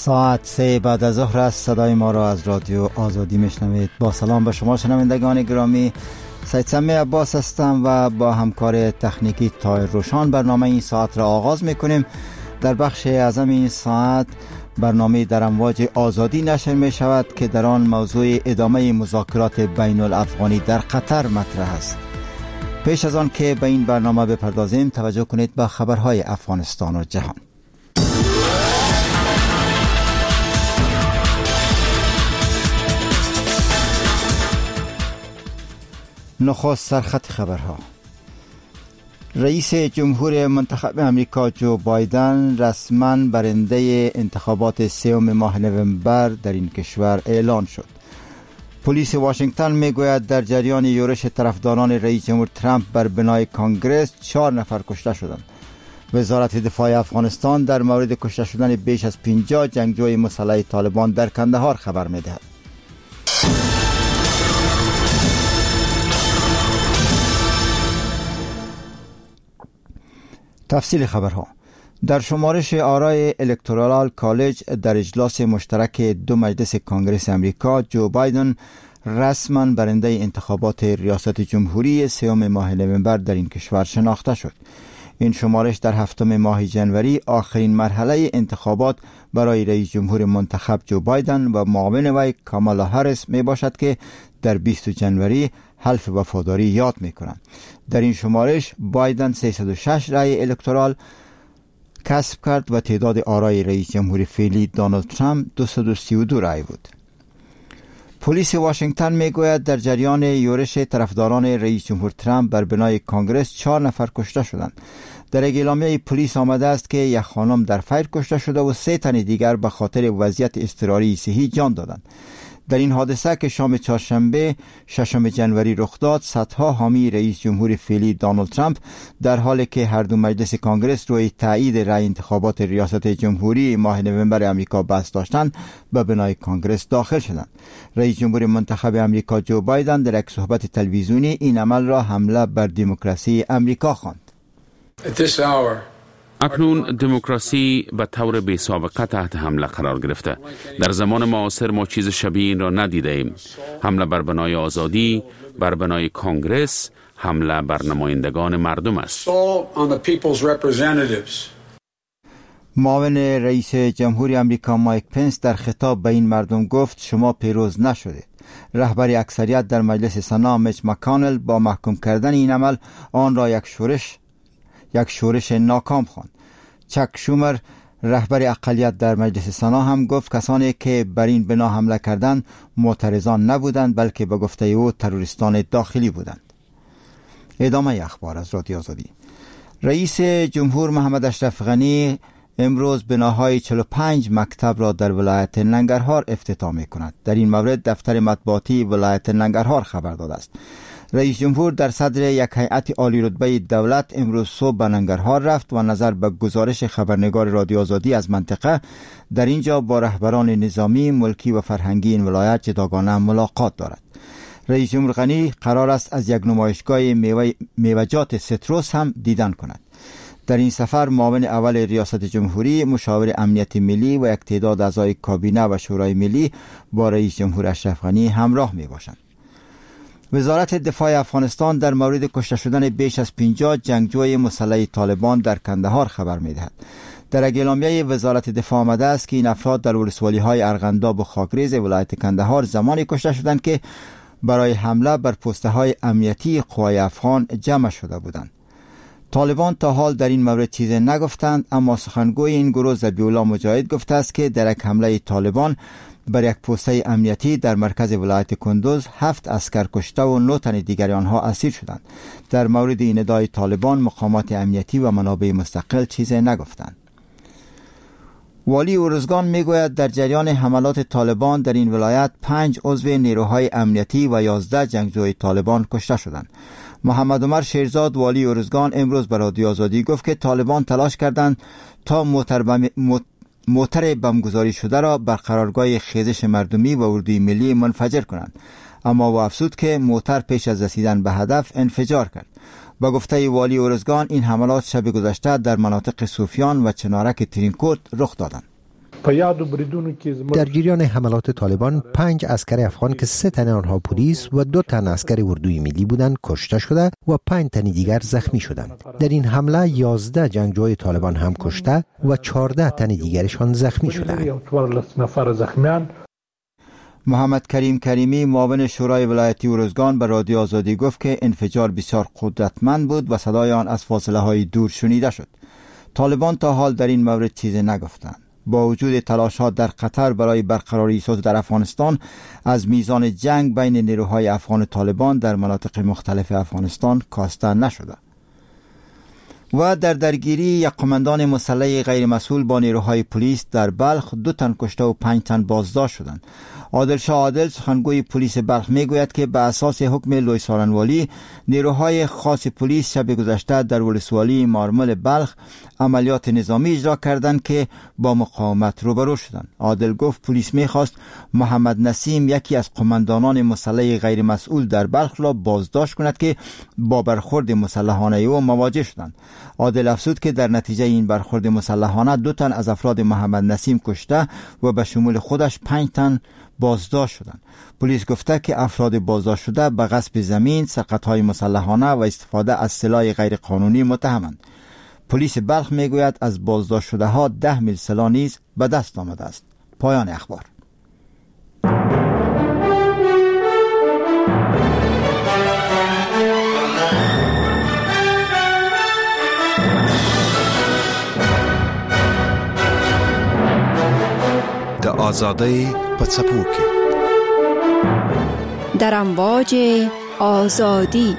ساعت 3 بعد از ظهر است. صدای ما را از رادیو آزادی میشنوید. با سلام به شما شنوندگان گرامی، سید سمی عباس هستم و با همکار تکنیکی طاهر روشان برنامه این ساعت را آغاز میکنیم. در بخش اعظم این ساعت برنامه در امواج آزادی نشر می شود که در آن موضوع ادامه مذاکرات بین الافغانی در قطر مطرح است. پیش از آن که به این برنامه بپردازیم، توجه کنید به خبرهای افغانستان و جهان. نخست سرخط خبرها. رئیس جمهور منتخب امریکا جو بایدن رسما برنده انتخابات 3 ماه نوامبر در این کشور اعلان شد. پلیس واشنگتن میگوید در جریان یورش طرفداران رئیس جمهور ترامپ بر بنای کانگرس 4 نفر کشته شدند. وزارت دفاع افغانستان در مورد کشته شدن بیش از 50 جنگجوی مسلح طالبان در کندهار خبر میدهد. تفصیل خبرها. در شمارش آرای الکتورال کالج در اجلاس مشترک دو مجلس کانگرس امریکا، جو بایدن رسما برنده انتخابات ریاست جمهوری 3 ماه نوامبر در این کشور شناخته شد. این شمارش در 7 ماه ژانویه آخرین مرحله انتخابات برای رئیس جمهور منتخب جو بایدن و معاون وی کامالا هریس می باشد که در 20 ژانویه حلف وفاداری یاد می کنند. در این شمارش بایدن 306 رای الکترال کسب کرد و تعداد آرای رئیس جمهور فعلی دونالد ترامپ 232 رای بود. پلیس واشنگتن میگوید در جریان یورش طرفداران رئیس جمهور ترامپ بر بنای کانگرس 4 نفر کشته شدند. در اعلامیه پلیس آمده است که یک خانم در فیر کشته شده و 3 تن دیگر به خاطر وضعیت اضطراری صحی جان دادند. در این حادثه که شام چهارشنبه 6 ژانویه رخ داد، صدها حامی رئیس جمهور فعلی دونالد ترامپ در حالی که هر دو مجلس کانگرس روی تایید رأی انتخابات ریاست جمهوری ماه نوامبر امریکا بحث داشتند به بنای کانگرس داخل شدند. رئیس جمهور منتخب امریکا جو بایدن در یک صحبت تلویزیونی این عمل را حمله بر دموکراسی امریکا خواند. اکنون دموکراسی به طور بی سابقه تحت حمله قرار گرفته. در زمان معاصر ما چیز شبیه این را ندیده ایم. حمله بر بنای آزادی، بر بنای کانگرس، حمله بر نمایندگان مردم است. معاون رئیس جمهوری آمریکا مایک پنس در خطاب به این مردم گفت شما پیروز نشدید. رهبر اکثریت در مجلس سنا میچ مکانل با محکوم کردن این عمل آن را یک شورش ناکام خواند. چک شومر رهبر اقلیت در مجلس سنا هم گفت کسانی که بر این بنا حمله کردند معترضان نبودند بلکه به گفته او تروریستان داخلی بودند. ادامه اخبار از رادیو آزادی. رئیس جمهور محمد اشرف غنی امروز بناهای 45 مکتب را در ولایت ننگرهار افتتاح می کند. در این مورد دفتر مطبوعاتی ولایت ننگرهار خبر داده است. رئیس جمهور در صدر یک هیئت عالی رتبه دولت امروز صبح به ننگرهار رفت و نظر به گزارش خبرنگار رادیو آزادی از منطقه در اینجا با رهبران نظامی، ملکی و فرهنگی این ولایت جداگانه ملاقات دارد. رئیس جمهور غنی قرار است از یک نمایشگاه میوه‌جات سیتروس هم دیدن کند. در این سفر معاون اول ریاست جمهوری، مشاور امنیت ملی و یک تعداد اعضای کابینه و شورای ملی با رئیس جمهور اشرف غنی همراه می باشند. وزارت دفاع افغانستان در مورد کشته شدن بیش از 50 جنگجوی مسلح طالبان در کندهار خبر می‌دهد. در اعلامیه وزارت دفاع آمده است که این افراد در ولسوالی‌های ارغنداب و خاکریز ولایت کندهار زمانی کشته شدند که برای حمله بر پست‌های امنیتی قوای افغان جمع شده بودند. طالبان تا حال در این مورد چیزی نگفتند، اما سخنگوی این گروه ذبیح الله مجاهد گفته است که در یک حمله طالبان بر یک پوسته امنیتی در مرکز ولایت کندوز 7 عسکر کشته و 9 تن دیگر آنها اسیر شدند. در مورد این ادعای طالبان مقامات امنیتی و منابع مستقل چیزی نگفتند. والی ارزگان میگوید در جریان حملات طالبان در این ولایت 5 عضو نیروهای امنیتی و 11 جنگجوی طالبان کشته شدند. محمد عمر شیرزاد والی ارزگان امروز به رادیو آزادی گفت که طالبان تلاش کردند تا موتر بمبگذاری شده را بر قرارگاه خیزش مردمی و اردوی ملی منفجر کنند، اما او افزود که موتر پیش از رسیدن به هدف انفجار کرد. با گفته والی ارزگان این حملات شب گذشته در مناطق صوفیان و چنارک ترینکوت رخ دادند. در جریان حملات طالبان 5 عسکر افغان که 3 تن آنها پلیس و 2 تن عسکر اردوی ملی بودند کشته شده و 5 تن دیگر زخمی شدند. در این حمله 11 جنگجوی طالبان هم کشته و 14 تن دیگرشان زخمی شدند. محمد کریم کریمی معاون شورای ولایتی ارزگان به رادیو آزادی گفت که انفجار بسیار قدرتمند بود و صدای آن از فاصله های دور شنیده شد. طالبان تا حال در این مورد چیزی نگفتند. با وجود تلاشات در قطر برای برقراری صلح در افغانستان، از میزان جنگ بین نیروهای افغان طالبان در مناطق مختلف افغانستان کاسته نشده. و در درگیری یک قماندان مسلح غیر مسئول با نیروهای پلیس در بلخ 2 تن کشته و 5 تن بازداشت شدند. عادل شاه عادل سخنگوی پلیس بلخ میگوید که به اساس حکم لوی سالنوالی نیروهای خاص پلیس شب گذشته در ولسوالی مارمل بلخ عملیات نظامی اجرا کردند که با مقاومت روبرو شدند. عادل گفت پلیس میخواست محمد نسیم یکی از قماندانان مسلح غیر مسئول در بلخ را بازداشت کند که با برخورد مسلحانه او مواجه شدند. عادل افزود که در نتیجه این برخورد مسلحانه 2 تن از افراد محمد نسیم کشته و به شمول خودش 5 تن بازداشت شدند. پلیس گفته که افراد بازداشت شده به غصب زمین، سرقت‌های مسلحانه و استفاده از سلاح غیر قانونی متهمند. پلیس بلخ میگوید از بازداشت شده ها 10 میل سلاح نیز به دست آمده است. پایان اخبار. د آزادی په څپو کې در امواج آزادی.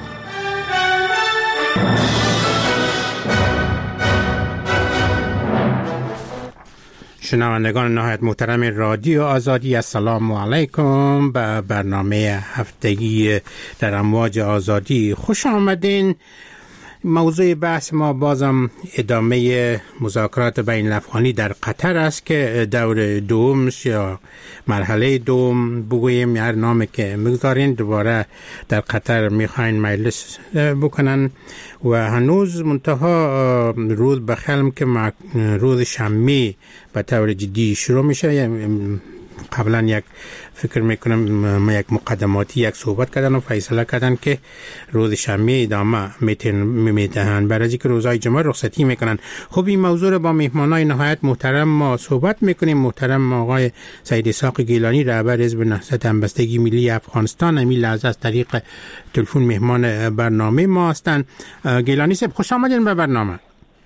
شنوندگان نهایت محترم رادیو آزادی، السلام علیکم. به برنامه هفتگی در امواج آزادی خوش آمدین. موضوع بحث ما بازم ادامه مذاکرات بین الافغانی در قطر است که دور دوم یا مرحله دوم بگوییم، هر نامی که مگذارین، دوباره در قطر میخواین مجلس بکنن و هنوز منتها روز بخلم که روز شنبه به طور جدی شروع میشه. قبلا یک فکر میکنم یک مقدماتی یک صحبت کردن و فیصله کردن که روز شنبه ادامه میدهن برای اینکه روزهای جمعه رخصتی میکنن. خب این موضوع رو با مهمانای نهایت محترم ما صحبت میکنیم. محترم آقای سید اسحاق گیلانی، رهبر حزب نهضت همبستگی ملی افغانستان، همین لحظه از طریق تلفن مهمان برنامه ما هستند. گیلانی صاحب خوش آمدین به برنامه.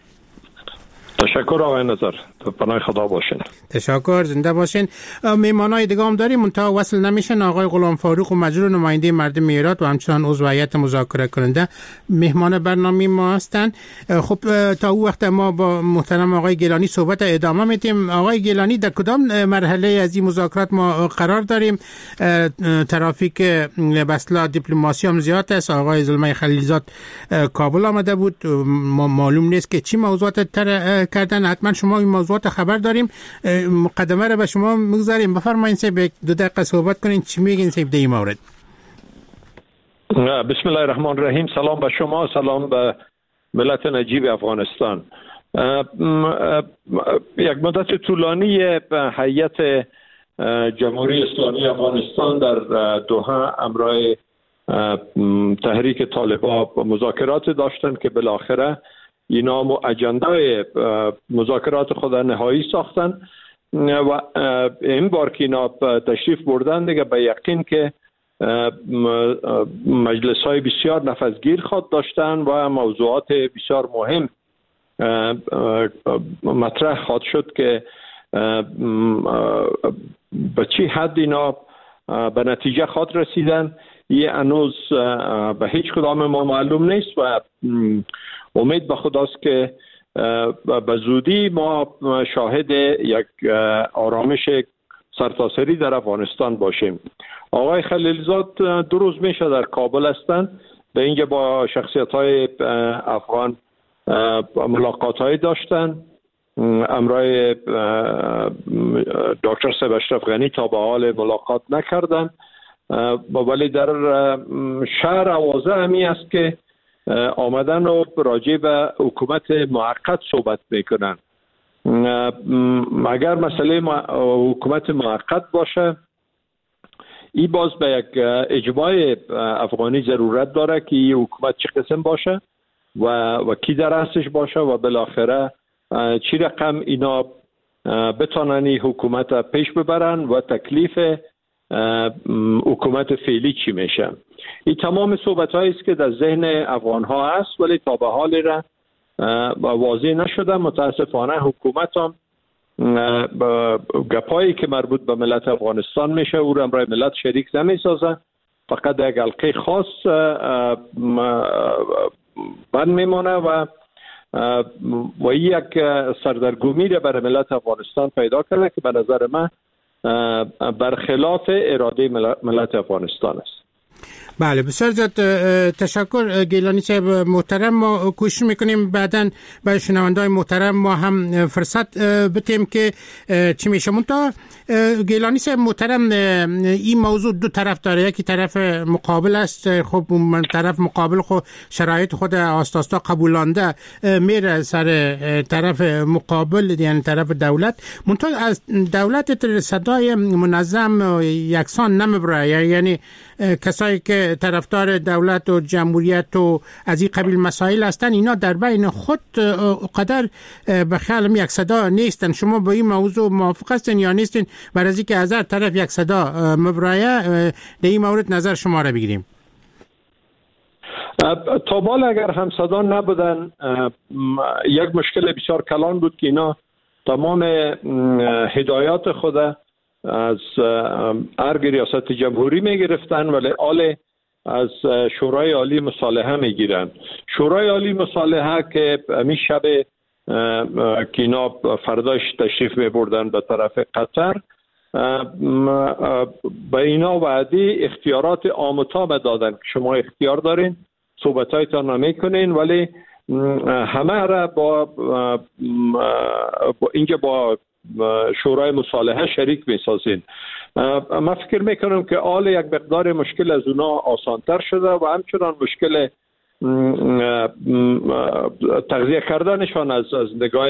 تشکر آقای نظر، پناه خدا باشین. تشکر، زنده باشین. مهمانای دیگه هم داریم منتها وصل نمیشن. آقای غلام فاروق و مجرور، نماینده مردم ایران و همچنان عضو هیئت مذاکره کننده، مهمان برنامه ما هستند. خب تا او وقت ما با محترم آقای گیلانی صحبت ادامه میدیم. آقای گیلانی، در کدام مرحله از این مذاکرات ما قرار داریم؟ ترافیک به اصطلاح دیپلماسی هم زیاد است. آقای زلمه خلیلزاد کابل آمده بود، معلوم نیست که چی موضوعات کردن. حتما شما این موضوعات خبر داریم. مقدمه رو به شما میگذاریم. بفرمایید سه به 2 دقیقه صحبت کنین. چی میگین سه در این مورد؟ بسم الله الرحمن الرحیم. سلام به شما، سلام به ملت نجیب افغانستان. یک مدت طولانی هیئت جمهوری اسلامی افغانستان در دوحه همراه تحریک طالبان مذاکرات داشتند که بالاخره اینا اجنده مذاکرات خود نهایی ساختن و این بار که اینا تشریف بردن دیگه به یقین که مجلس های بسیار نفذگیر خود داشتن و موضوعات بسیار مهم مطرح خواهد شد که به چی حد اینا به نتیجه خواهد رسیدن. یه هنوز به هیچ کدام ما معلوم نیست و امید به خداست که به زودی ما شاهد یک آرامش سرتاسری در افغانستان باشیم. آقای خلیلزاد 2 روز میشه در کابل هستند. در اینجا با شخصیت‌های افغان ملاقات‌های داشتن. امرای دکتر صاحب اشرف غنی تا به حال ملاقات نکردن، ولی در شهر اوازه همی است که آمدن و راجع به حکومت موقت صحبت میکنن اگر مسئله حکومت موقت باشه، این باز به یک اجماع افغانی ضرورت داره که این حکومت چه قسم باشه و کی در اصلش باشه و بالاخره چی رقم اینا بتانن این حکومت پیش ببرن و تکلیف حکومت فعلی چی میشه. این تمام صحبت هایی است که در ذهن افغان ها هست، ولی تا به حال را واضح نشده. متاسفانه حکومت هم گپایی که مربوط به ملت افغانستان میشه او را برای ملت شریک نمیسازه، فقط یک حلقه خاص بند میمانه و یک سردرگمی را برای ملت افغانستان پیدا کرده که به نظر من برخلاف اراده ملت افغانستان است. بله، بسیار زیاد تشکر گیلانی صاحب محترم. ما کوشش میکنیم بعداً برای شنونده‌های محترم ما هم فرصت بتیم که چی میشه. منتها گیلانی صاحب محترم، این موضوع دو طرف داره، یکی طرف مقابل است. خب اون طرف مقابل خود شرایط خود آستاستا قبولانده میره سر طرف مقابل، یعنی طرف دولت. منتها از دولت صدای منظم و یکسان نمیبره، یعنی کسایی که طرفدار دولت و جمهوریت و از این قبیل مسائل هستن، اینا در بین خود قدر به خیالم یک صدا نیستن. شما با این موضوع موافق هستین یا نیستین؟ برای از اینکه از هر طرف یک صدا مبرایه، در این مورد نظر شما را بگیریم. تا بال اگر هم صدا نبودن، یک مشکل بسیار کلان بود که اینا تمام هدایات خود از ارگ ریاست جمهوری می گرفتن، ولی آل از شورای عالی مصالحه می گیرن. شورای عالی مصالحه که می شب که اینا فرداش تشریف می بردن به طرف قطر، به اینا وعده اختیارات آموتام دادن که شما اختیار دارین، صحبتایتان نمی کنین، ولی همه را با شورای مصالحه شریک میسازین. من فکر میکنم که آل یک مقدار مشکل از اونا آسانتر شده و همچنان مشکل تغذیه کردنشان از نگاه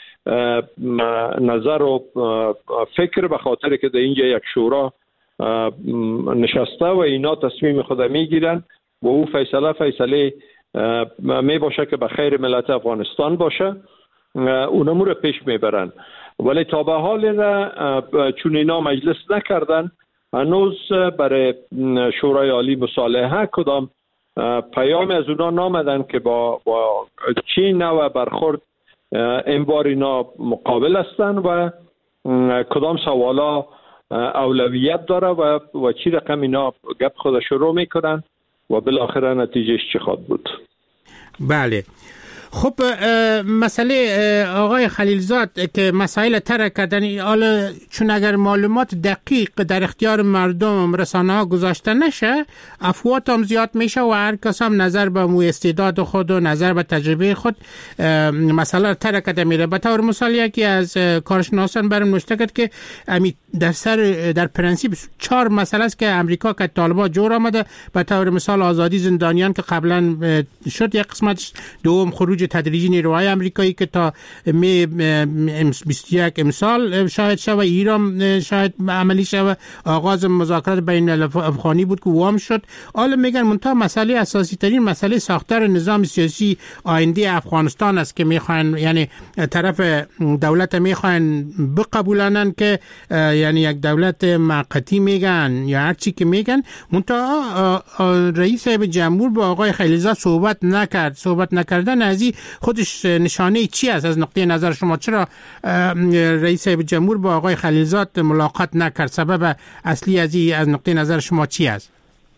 نظر و فکر، به خاطر که در اینجا یک شورا نشسته و اینا تصمیم خود میگیرن و او فیصله می باشه که به خیر ملت افغانستان باشه، اونمو رو پیش میبرن. ولی تا به حال چون اینا مجلس نکردن، هنوز برای شورای عالی مصالحه کدام پیام از اونا نامدن که با چی نوع برخورد این بار اینا مقابل هستن و کدام سوالا اولویت داره و چی رقم اینا گپ خود شروع میکنن و بالاخره نتیجهش چی خواهد بود. بله، خب مسئله آقای خلیلزاد که مسائل ترک کردن، حالا چون اگر معلومات دقیق در اختیار مردم رسانه ها گذاشته نشه، افواط هم زیاد میشه و هر کس هم نظر به استعداد خود و نظر به تجربه خود مسئله ترک کرده میره. به طور مثال یکی از کارشناسان برام نوشته کرد که در پرنسیپ 4 مسئله است که امریکا که طالبان جور آمده، به طور مثال آزادی زندانیان که قبلا شد یک قسمتش، دوم خروج تدریجی نیروهای امریکایی که تا می 21 امسال شاهد شد و ایران شاهد عملی شد و آغاز مذاکرات بین افغانی بود که وام شد. حالا میگن منتها مسئله اساسی ترین مسئله ساختار نظام سیاسی آینده افغانستان است که میخوان، یعنی طرف دولت میخوان بقبولانن که یعنی یک دولت موقتی میگن یا هر چی که میگن. منتها رئیس جمهور با آقای خلیلزاد صحبت نکردن از خودش نشانه چی است از نقطه نظر شما؟ چرا رئیس جمهور با آقای خلیلزاد ملاقات نکرد؟ سبب اصلی از نقطه نظر شما چی است؟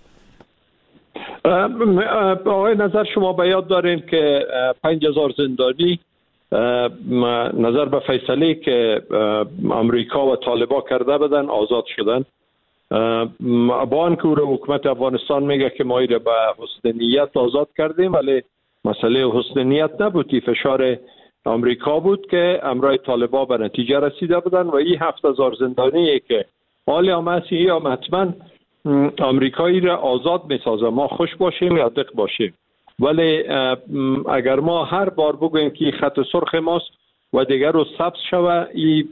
آقای نظر شما به یاد دارین که 5000 زندانی نظر به فیصله که امریکا و طالبان کرده بدن آزاد شدن. با آنکه حکومت افغانستان میگه که ما ایره به حسن نیت آزاد کردیم، ولی مسئله حسن نیت نبودی، فشار امریکا بود که امرای طالبان به نتیجه رسیده بودن و این 7000 زندانیه که حالی هم هستی هم حتما امریکایی را آزاد میسازه، ما خوش باشیم یا دق باشیم. ولی اگر ما هر بار بگویم که خط سرخ ماست، و دیگر رو ثبت شود. این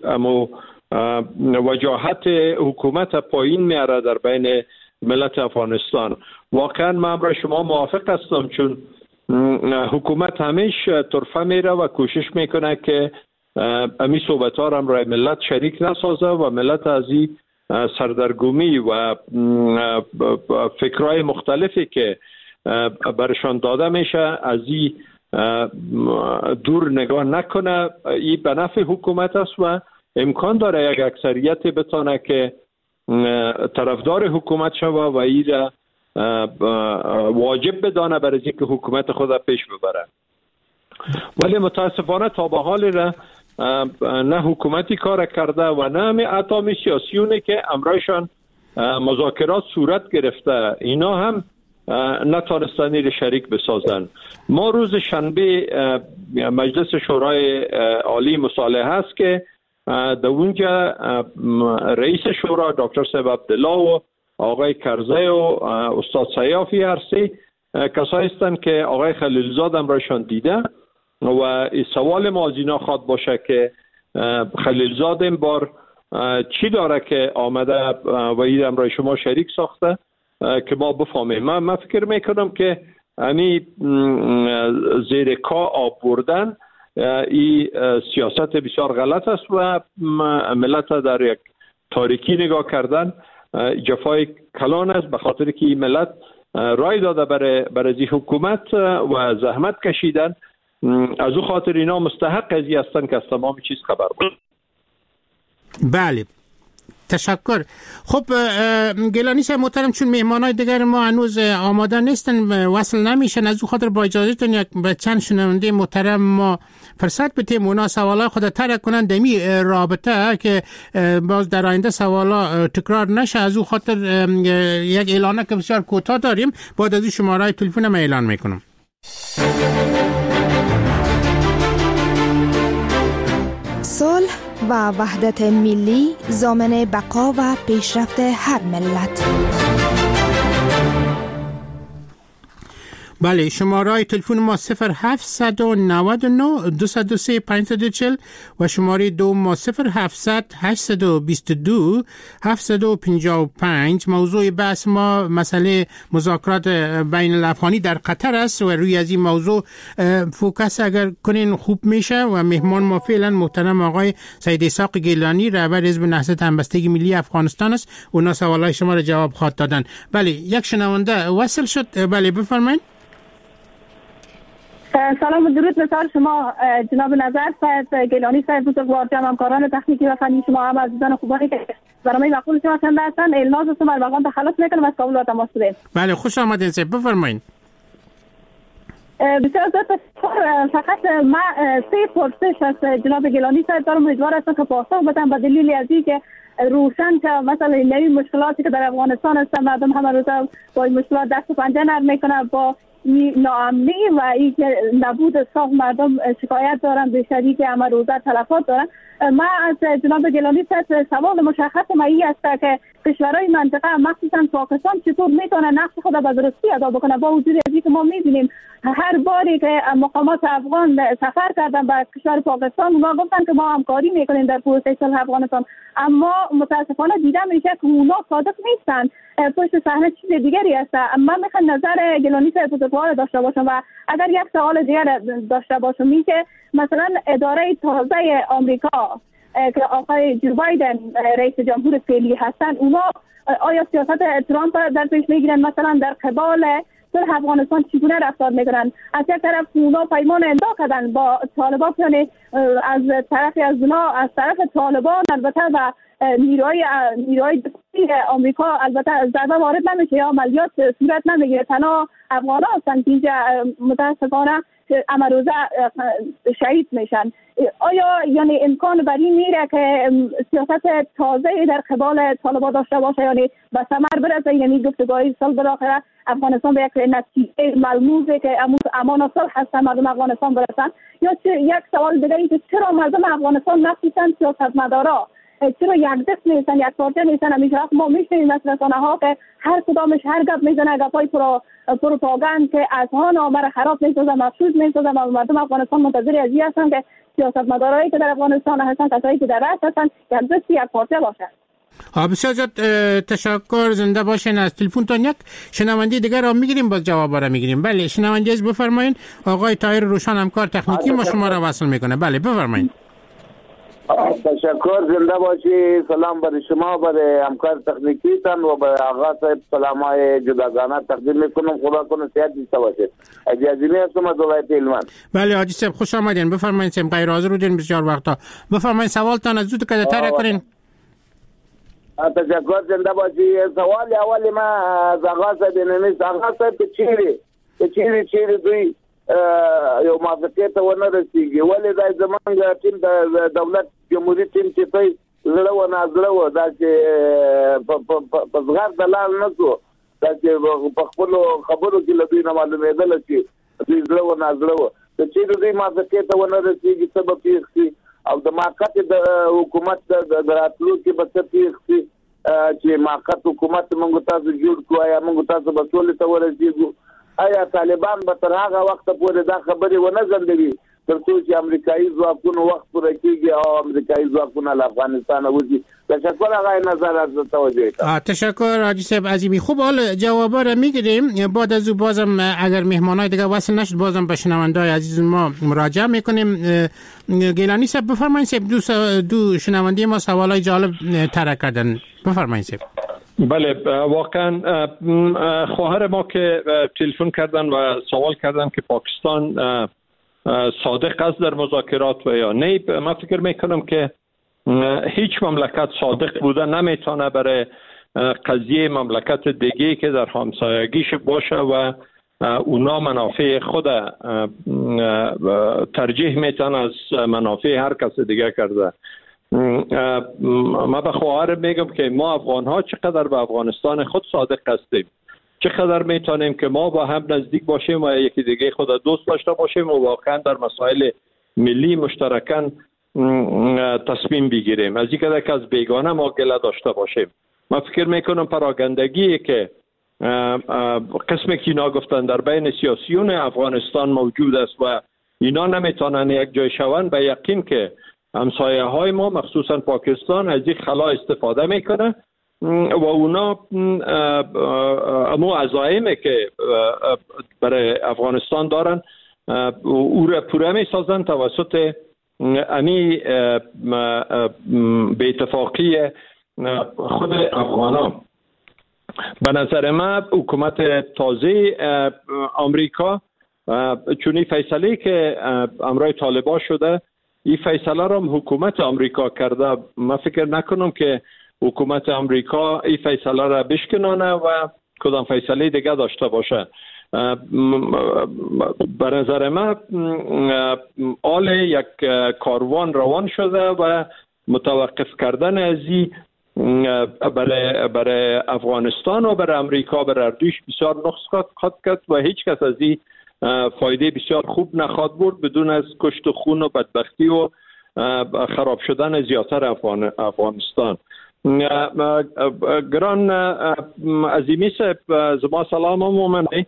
وجاهت حکومت پایین میاره در بین ملت افغانستان. واقعا من برای شما موافق هستم، چون حکومت همیشه طرفه میره و کوشش میکنه که امی صحبت ها هم رای ملت شریک نسازه و ملت از این سردرگمی و فکرهای مختلفی که برشان داده میشه از این دور نگاه نکنه. این به نفع حکومت است و امکان داره یک اکثریت بتونه که طرفدار حکومت شوه و این را واجب بدانه برای اینکه حکومت خود پیش ببره. ولی متاسفانه تا به حال را نه حکومتی کار کرده و نه حتی سیاسیونی که امرایشان مذاکرات صورت گرفته اینا هم نتانستن این شریک بسازن. ما روز شنبه مجلس شورای عالی مصالحه هست که در اونجا رئیس شورا دکتر صاحب عبدالله و آقای کرزی و استاد سیافی هرسی کسایی هستند که آقای خلیلزاد هم رایشان دیده و سوال ما از اینا خواد باشه که خلیلزاد این بار چی داره که آمده و این امرای شما شریک ساخته که ما بفهمیم. من فکر میکنم که امی زیر کا آب بردن این سیاست بسیار غلط است و ملت در یک تاریکی نگاه کردن جفای کلان است، به خاطر که این ملت رای داده برای این حکومت و زحمت کشیدن. از او خاطر اینا مستحق ازی هستن که از تمام چیز خبر بود. بله تشکر. خب گیلانی صاحب محترم، چون مهمانای دیگر ما هنوز آماده نیستن وصل نمیشن، از او خاطر با اجازهتون یک به چند شنونده محترم ما فرصت بدیم اونا سوالا خود طرح کنن دمی رابطه که باز در آینده سوالا تکرار نشه. از او خاطر یک اعلانه که بسیار کوتاه داریم، بعد از شماره تلفن ما اعلان میکنم. صلح و وحدت ملی ضامن بقا و پیشرفت هر ملت. بله، شماره تلفن ما 0799 203 540 و شماره دوم ما 0700 822 755. موضوع بحث ما مسئله مذاکرات بین الافغانی در قطر است و روی از این موضوع فوکس اگر کنین خوب میشه. و مهمان ما فعلا محترم آقای سید اسحاق گیلانی رهبر حزب نهضت همبستگی ملی افغانستان است. اونا سوالای شما را جواب خواهد دادن. بله، یک شنونده وصل شد. بله بفرمایید. سلام و درود به شما جناب نظر صاحب گیلانی صاحب، بزرگوار جمع همکاران تکنیکی و فنی شما، هم عزیزان خوبانی که برنامه مقبول شما شنده هستند. الناز هستم بر مقام تخلص میکنم از قبول و تماس داریم. بله خوش آمدین صاحب، بفرمایید. بسیار زیاد فقط ما سه پرسش از جناب گیلانی صاحب دارم، امیدوار هستم که پاسخ بدم به دلیل از اینکه روشن که مثلا نوی مشکلاتی که در افغانستان هست، مردم همه روز با این مشکلات دست و پنجه نرم میکنه، با ناامنی و این که نبود صاف مردم شکایت دارن، به شدید که همه روزه تلفات دارن. ما از جناب گیلانی صاحب سوال مشخص ما این است که کشورهای منطقه مخصوصا پاکستان چطور میتونه نقش خود به درستی ادا بکنه، با وجود از اینکه ما میبینیم هر باری که مقامات افغان سفر کردن به کشور پاکستان اونا گفتن که ما همکاری میکنیم در پروسه صلح افغانستان، اما متاسفانه دیده میشه که اونا صادق نیستن، پشت صحنه چیز دیگری است. من میخوام نظر گیلانی صاحب بزرگوار داشته باشم و اگر یک سوال دیگر داشته باشم این که مثلا اداره تازه آمریکا که آقای جو بایدن رئیس جمهور فعلی هستن، اونا آیا سیاست ترامپ در پیش میگیرن؟ مثلا در قبال صلح افغانستان چگونه رفتار میکنن؟ از یک طرف اونا پیمان امضا کردن با طالبان، یعنی از طرف طالبان البته و نیروهای دستی آمریکا البته ضربه وارد نمیشه یا عملیات صورت نمیگیره، تنها افغان‌ها هستن که اینجا متاسفانه امروزه شهید میشن. آیا یعنی امکان بر این میره که سیاست تازه در قبال طالبان داشته باشه، یعنی به ثمر برسه، یعنی گفتگوهای صلح بالاخره افغانستان به یک نتیجه ملموسه که امان و صلح هست مردم افغانستان برسن؟ یا یک سوال دیگری که چرا مردم افغانستان مخصوصا سیاستمدارا چرا یک دست نیستن، یک پارچه نیستن؟ همیشه ما میشنیم از رسانه ها که هر کدامش هر گپ میزنه، گپای پروپاگاند که از ها نامه را خراب میسازه، مفسود میسازه و مردم افغانستان منتظر ازی هستن که سیاستمدارایی که در افغانستان هستن، کسایی که در رأس هستن، یک دست یک پارچه باشه. بسیار زیاد تشکر، زنده باشین. از تلفنتون یک شنونده دیگر را میگیریم، باز جواب را میگیریم. بله شنونده از بفرمایید. آقای طاهر روشن همکار تکنیکی ما شما را وصل میکنه. بله بفرمایید. تشکر، زنده باشی. سلام بر شما، بر همکار تکنیکی تان و بر آقا صاحب سلامای جداگانه تقدیم میکنم. خدا کنه صحت داشته باشید. اجازه هستم از ولایت هلمند. بله حاجی صاحب خوش آمدین. بفرمایید. سیم غیر حاضر بودین بسیار وقتا. بفرمایید سوالتان از زود که تر کنین. تشکر، زنده باشی. سوال اولی ما از آقا صاحب نمیست. آقا صاحب چیری دوی یو موافقیت ونه رسیږي، ولې دا زمونږ ټیم د دولت جمهوریت ټیم چې دوی زړه و نازړه و، دا چې په صغار دلال نه شو، دا چې په خپلو خبرو کې له دوی نه معلومېدله چې دوی زړه و نازړه و. که چیرې دوی موافقیت ونه رسیږي څه به پېښ شي، او د موقت د حکومت د راتلونکي به څه پېښ شي چې موقت حکومت موږ تاسو جوړ کړو، یا موږ تاسو به سولې ته ورسېږو؟ آیا طالبان به تر هغه وخت پورې دا خبرې ونه ځنډوي تر څو چې امریکایي ځواکونو وخت پوره کېږي او امریکایي ځواکونه له افغانستان وځي؟ تشکر آقای نظر از توجه. تشکر حاجی صاحب عظیمی. خوب حال جوابا رو میگیریم. بعد از او بازم اگر مهمانای دیگه وصل نشد بازم به شنونده‌های عزیز ما مراجعه میکنیم. گیلانی صاحب بفرمایید. صاحب دو شنونده ما سوالای جالب طرح کردن. بفرمایید صاحب. بله واقعا خواهر ما که تلفن کردن و سوال کردن که پاکستان صادق است در مذاکرات و یا نه، من فکر میکنم که هیچ مملکت صادق بوده نمیتونه برای قضیه مملکت دیگه که در همسایگیش باشه و اونا منافع خود ترجیح میتونه از منافع هر کس دیگه کرده. ما به خواهر میگم که ما افغان ها چقدر به افغانستان خود صادق هستیم، چقدر میتونیم که ما با هم نزدیک باشیم و یکی دیگه خود دوست داشته باشیم و واقعا در مسائل ملی مشترکاً تصمیم بگیریم، از اینکه که از بیگانه ما گله داشته باشیم. من فکر میکنم پراگندگی که قسمی که اینا گفتن در بین سیاسیون افغانستان موجود است و اینا نمیتونن یک جای شوند، به یقین که همسایه های ما مخصوصا پاکستان از این خلا استفاده میکنه و اونا امو عزایمی که برای افغانستان دارن او را پوره میسازن توسط امی به اتفاقی خود افغانان. به نظر من حکومت تازه آمریکا چونی فیصله که امرای طالبان شده، این فیصله را حکومت آمریکا کرده. من فکر نکنم که حکومت آمریکا این فیصله را بشکنانه و کدام فیصله دیگه داشته باشه. به نظر من آل یک کاروان روان شده و متوقف کردن از این برای افغانستان و برای امریکا برای اردوش بسیار نقص خواهد کرد و هیچ کس از این فایده بسیار خوب نخواهد برد بدون از کشت و خون و بدبختی و خراب شدن زیاتر افغانستان. گران عظیمی صاحب زما سلام مومنی.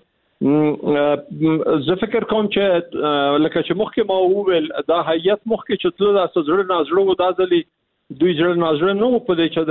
زه فکر کوم چې لکه چې مخکې ما وویل دا هیئت مخکې چې تلو دا زړه نازړه و دا ځلې دوی زړه نازړه نه و په دې چې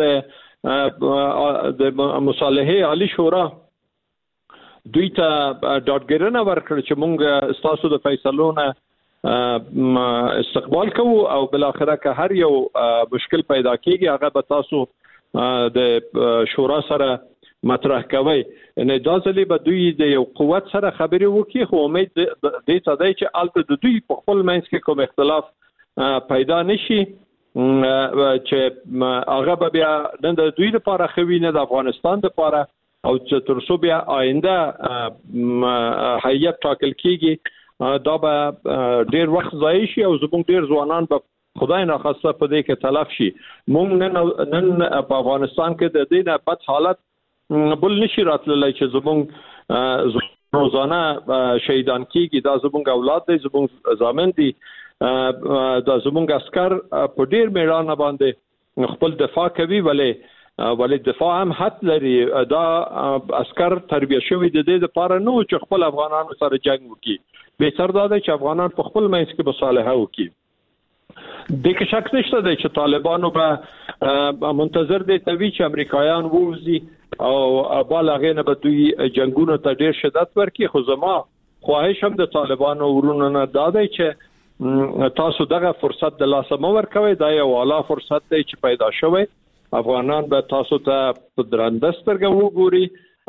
د مصالحې عالی شورا دوی ته ډاډګرنه ورکړه چې مونږ ستاسو د فیصلو نه استقبال کوو او بالاخره که هر یو مشکل پیدا کیږي هغه به تاسو د شورا سره مطرح کوي. نه دا ځلې به دوی د یو قوت سره خبرې وکړي، خو امید دې ته دی چې البته د دوی په خپل منځ کې کوم اختلاف پیدا نشي چې هغه به بیا نه د دوی لپاره ښه وي نه د افغانستان لپاره، او چې تر څو بیا آینده هیئت ټاکل کیږي دا به ډیر وخت ضایع شي او زموږ ډیر ځوانان به خدای ناخواسته په دې کې تلف شي. موږ نن په افغانستان کې د دې نه بد حالت بل نشي راتللی چې زموږ روزانه شهیدان کیږي. دا زموږ اولاد دی، زموږ زامن دي، دا زموږ عسکر په ډیر میړانه باندې خپل دفاع کوي، ولی دفاع هم حد لري. دا عسكر تربیه شوی د دې لپاره نو چې خپل افغانانو سره جنگ وکړي، بهتر دا دی چې افغانان په خپل منځ کې مصالحه وکړي. د کې شک نشته دی چې طالبانو به منتظر دي توی چې امریکایان ووزي او بالغه نه به دوی جنگونو ته ډیر شدت ورکړي. خو زما خواهش هم د طالبانو ورونو نه دا دی چې تاسو دغه فرصت د لاسه مو ورکوي. دا یو اعلی فرصت دی چې پیدا شوی. افغانان به تاسو ته په درنده سترګه وګوري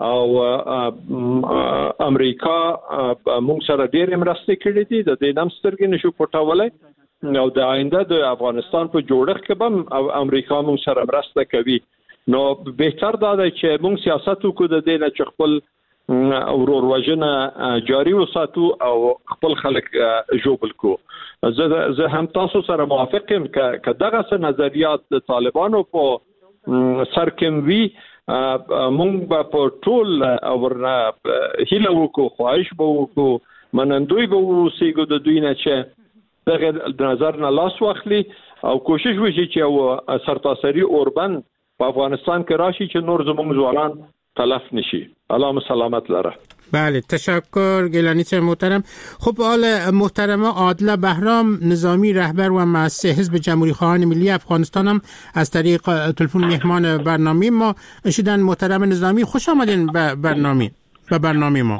او امریکا موږ سره ډېر مرسته کړې دي، د دې نام سترګې نشو پټولای. او د آینده د افغانستان په جوړښت کې به امریکا موږ سره مرسته کوي. نو بهتر دا دی چې موږ سیاست وکړو د دې نه چې خپل ورور وژنه جاري وساتو او خپل خلک جوړ کړو. زه هم تاسو سره موافق یم که دغه نظریات د طالبانو په سر کې وي، موږ به په ټول ورنه هیله وکړو، خواهش به وکړو، منندوی به اوسېږو د دوی نه چې دغه نظر نه لاس واخلي او کوشش وشي چې یو سرتاسري اوربند په افغانستان کې راشي چې نور زموږ ځوانان تلف نشي. اللهم سلامت لره. بله تشکر گیلانی صاحب محترم. خب حال محترمه عادله بهرام نظامی رهبر و مؤسس حزب جمهوری خواهان ملی افغانستان هم از طریق تلفن مهمان برنامه ما شدن. محترم نظامی خوش آمدین به برنامه ما.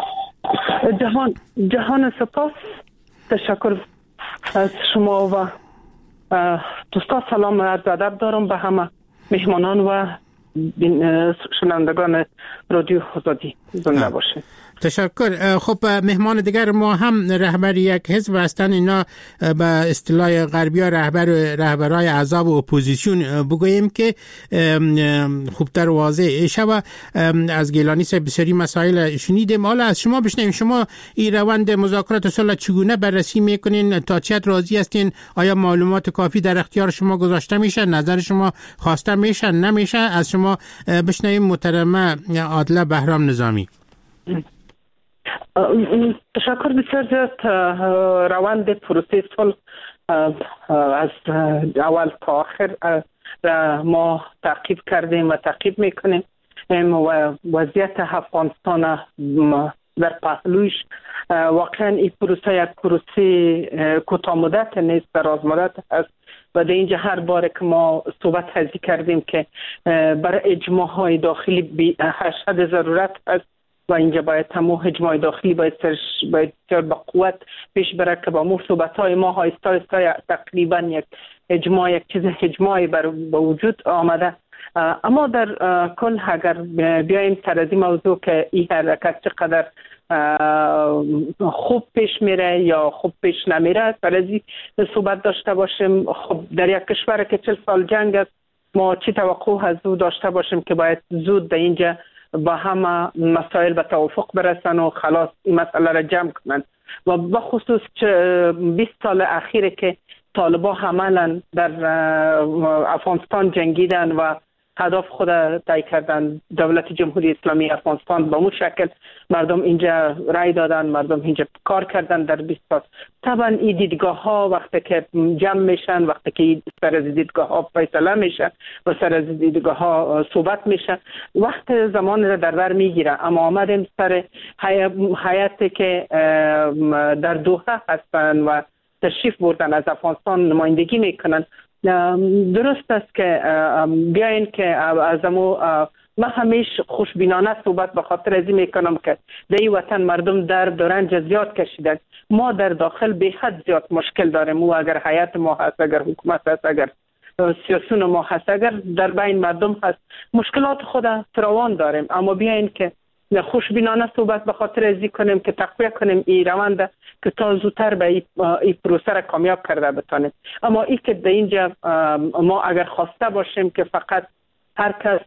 جهان سپاس، تشکر از شما و دوستان. سلام عرض ادب دارم به همه مهمانان و شنوندگان رادیو آزادی. زنده باشید. تشکر. خب مهمان دیگر ما هم رهبر یک حزب هستند. اینا به اصطلاح غربی‌ها رهبرای احزاب اپوزیسیون بگوییم که خوبتر واضح شود. از گیلانی صاحب بسیاری مسائل شنیدیم. حالا از شما بشنویم، شما این روند مذاکرات صلح چگونه بررسی میکنین؟ تا چه حد راضی هستین؟ آیا معلومات کافی در اختیار شما گذاشته میشه؟ نظر شما خواسته میشه نمیشه؟ از شما بشنویم محترمه عادله بهرام نظامی. تشکر بسیار زیاد. روند پروسه صلح از اول تا آخر ما تعقیب کردیم و تعقیب میکنیم و وضعیت افغانستان در پهلوش واقعا این پروسه یک پروسه کوتاه مدت نیست، دراز مدت است و در اینجا هر بار که ما صحبت هزی کردیم که برای اجماع های داخلی حد ضرورت است و اینجا باید تمام اجماع داخلی باید با قوت پیش بره که با مو صحبت‌های ما آهسته تقریبا یک چیز اجماعی با وجود آمده. اما در کل اگر بیایم سر از این موضوع که این حرکت چقدر خوب پیش میره یا خوب پیش نمیره، سر از این صحبت داشته باشیم. خب در یک کشور که 40 سال جنگ است، ما چی توقع از او داشته باشیم که باید زود در اینجا با همه مسائل به توافق برسن و خلاص این مسئله را جمع کنن. و بخصوص 20 سال اخیره که طالبان عملا در افغانستان جنگیدن و هدف خود طی کردن، دولت جمهوری اسلامی افغانستان به اون شکل مردم اینجا رای دادن، مردم اینجا کار کردن در 20 سال. طبعا این دیدگاه ها وقتی که جمع میشن، وقتی که سر از دیدگاه ها فیصله میشه و سر از دیدگاه ها صحبت میشه، وقت زمان را در بر میگیره. اما آمدیم سر حیاتی که در دوحه هستن و تشریف بردن از افغانستان نمایندگی میکنن. درست است که بیاین که از من همیشه خوشبینانه صحبت به خاطر ازی میکنم که در این وطن مردم درد و رنج زیاد کشیدن. ما در داخل به حد زیاد مشکل داریم، و اگر حیات ما هست، اگر حکومت هست، اگر سیاسون ما هست، اگر در بین مردم هست، مشکلات خود فراوان داریم. اما بیاین که خوشبینانه صحبت به خاطر ازی کنیم که تقویه کنیم این روند که تا زودتر به این پروسه را کامیاب کرده بتانیم. اما این که در اینجا ما اگر خواسته باشیم که فقط هر کس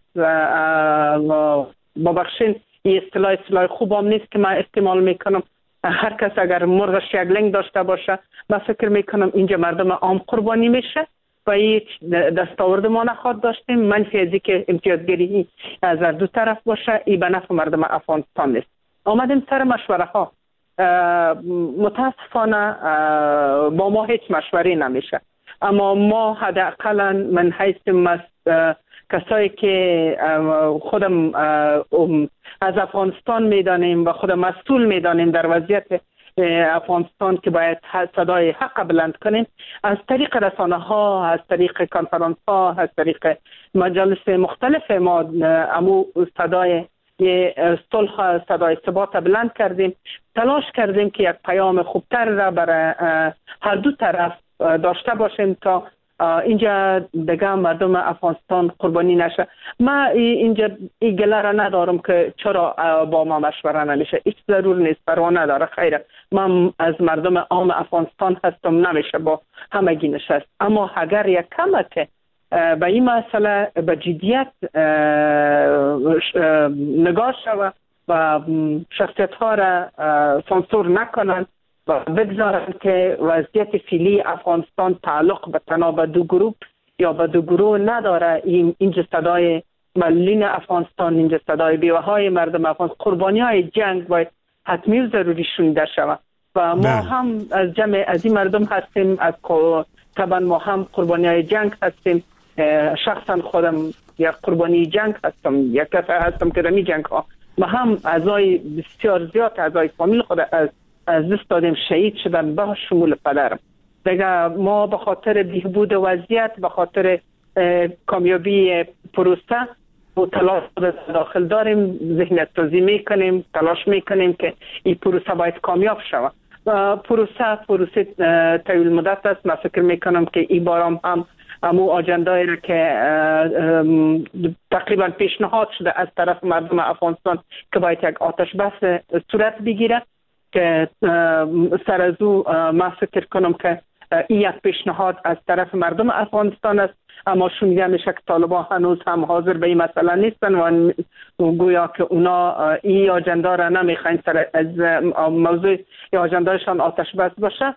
ببخشین این اصطلاح خوب هم نیست که من استعمال میکنم، هر کس اگر مرغ شگلنگ داشته باشه، من فکر میکنم اینجا مردم عام قربانی میشه و هیچ دستاورد ما نخواهد داشتیم. منفی ازی که امتیازگیری از دو طرف باشه، این به نفع مردم افغانستان نیست. آمدیم سر مشوره ها. متاسفانه با ما هیچ مشوره نمیشه. اما ما حداقل من حیث کسایی که خودم از افغانستان میدانیم و خودم مسئول میدانیم در وضعیت افغانستان که باید صدای حق بلند کنیم، از طریق رسانه ها، از طریق کنفرانس ها، از طریق مجالس مختلف ما امو صدای صلح، صدای ثبات بلند کردیم، تلاش کردیم که یک پیام خوبتر را برای هر دو طرف داشته باشیم تا اینجا دیگه مردم افغانستان قربانی نشه. ما اینجا این گله را ندارم که چرا با ما مشوره نمیشه، هیچ ضرور نیست، پروا نداره، خیره. من از مردم عام افغانستان هستم، نمیشه با همگی نشست. اما اگر یک کمک به این مسئله به جدیت نگاه شود و شخصیت ها را سانسور نکنند و بگذارن که وضعیت فعلی افغانستان تعلق به تنها به دو گروه یا به دو گروه نداره. اینجا صدای معلولین افغانستان، اینجا صدای بیوه های مردم افغانستان، قربانی های جنگ باید حتمی و ضروری شنیده شود و ما هم از جمع از این مردم هستیم. از طبعا ما هم قربانی های جنگ هستیم. شخصا خودم یک قربانی جنگ هستم، یک کس هستم که رمی جنگ ها ما هم اعضای بسیار زیاد اعضای فامیل خود از دست دادیم، شهید شدن به شمول پدرم. دیگه ما به خاطر بهبود وضعیت، به خاطر کامیابی پروسه و تلاش داخل داریم، ذهنیت سازی میکنیم، تلاش میکنیم که این پروسه باید کامیاب شود. پروسه طویل مدت است. من فکر میکنم که این بارم هم امو آجندایی را که تقریبا پیشنهاد شده از طرف مردم افغانستان که باید یک آتش بس صورت بگیره، که سر از او من فکر کنم که این یک پیشنهاد از طرف مردم افغانستان است، اما شنیده میشه که طالبان هنوز هم حاضر به این مسئله نیستن و گویا که اونا این آجندا را نمیخواین سر از موضوع آجندایشان آتش بس باشه.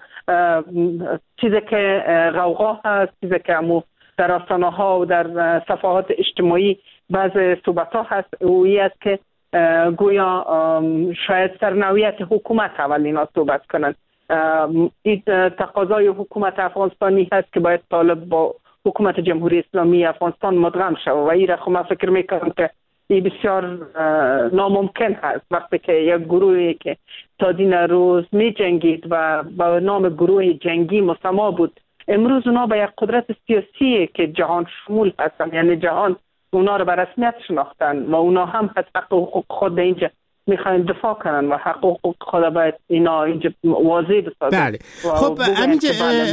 چیزی که غوغا هست، چیزی که امو در رسانه ها و در صفحات اجتماعی بعض صحبت ها هست و این است که گویا شاید سرنویت حکومت اول اینا صحبت کنن. این تقاضای حکومت افغانستانی هست که باید طالب با حکومت جمهوری اسلامی افغانستان مدغم شود و این را خب من فکر میکنم که این بسیار ناممکن هست. وقتی که یک گروهی که تا دین روز می جنگید و با نام گروه جنگی مسما بود، امروز اونا به یک قدرت سیاسی که جهان شمول هستن، یعنی جهان اونا رو به رسمیت شناختن و اونا هم از حق حقوق خود اینجا میخواین دفاع کنن و حق حقوق خود باید اینا اینجا واضح بسازن. بله. خب همینجا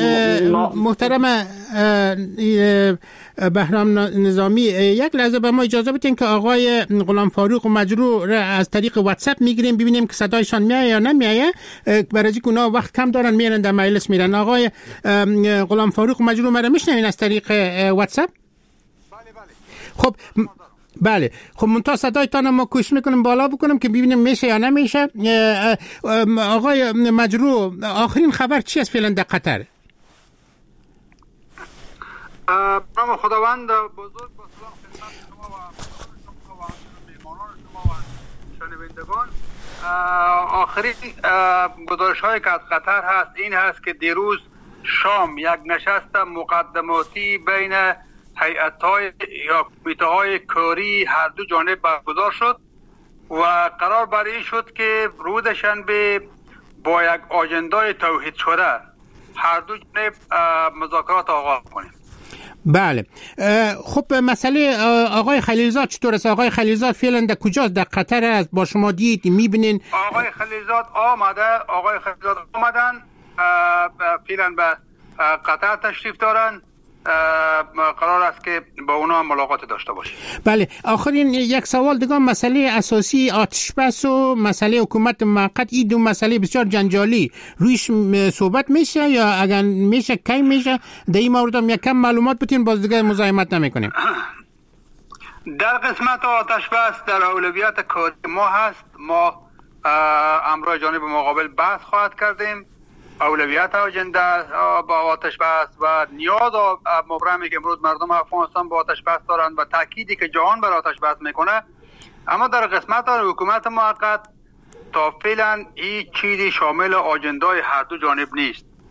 محترم بهرام نظامی، یک لحظه به ما اجازه بدین که آقای غلام فاروق مجروح را از طریق واتساپ میگیریم ببینیم که صدایشان میایه یا نمیایه، برای اینکه اونا وقت کم دارن میرن در مجلس میرن. آقای غلام فاروق مجروح مرا میشنوین از طریق واتساپ؟ خب بله، خب منتها صدایتان ما کوشش میکنیم بالا بکنم که ببینیم میشه یا نمیشه. آقای مجروح، آخرین خبر چی است فعلا در قطر؟ نام خداوند بزرگ با سلام خدمت شما و میهمانان شما و شنوندگان. آخرین گزارش هایی که از قطر هست این هست که دیروز شام یک نشست مقدماتی بین هیئت‌های یا کمیته‌های کاری هر دو جانب برگزار شد و قرار بر این شد که روز شنبه با یک آجندای توحید شده هر دو جانب مذاکرات آغاز کنیم. بله. خب مسئله آقای خلیلزاد چطور است؟ آقای خلیلزاد فعلا در کجاست؟ در قطر است؟ با شما دید میبینین؟ آقای خلیلزاد آمدن فعلا به قطر تشریف دارن. قرار است که با اونا ملاقات داشته باشیم. بله. آخرین یک سوال دیگه، مسئله اساسی آتش بس و مسئله حکومت موقت، این دو مسئله بسیار جنجالی، رویش صحبت میشه یا اگر میشه کی میشه؟ در این مورد هم یک کم معلومات بتین، باز دیگه مزاحمت نمیکنیم. در قسمت آتش بس در اولویت کاری ما هست. ما امروز جانب مقابل بحث خواهد کردیم. اولویت آجنده با آتش بس و نیاز مبرمی که امروز مردم افغانستان با آتش بس دارند و تأکیدی که جهان بر آتش بس میکنه. اما در قسمت حکومت موقت تا فعلا هیچ چیزی شامل آجندای هر دو جانب نیست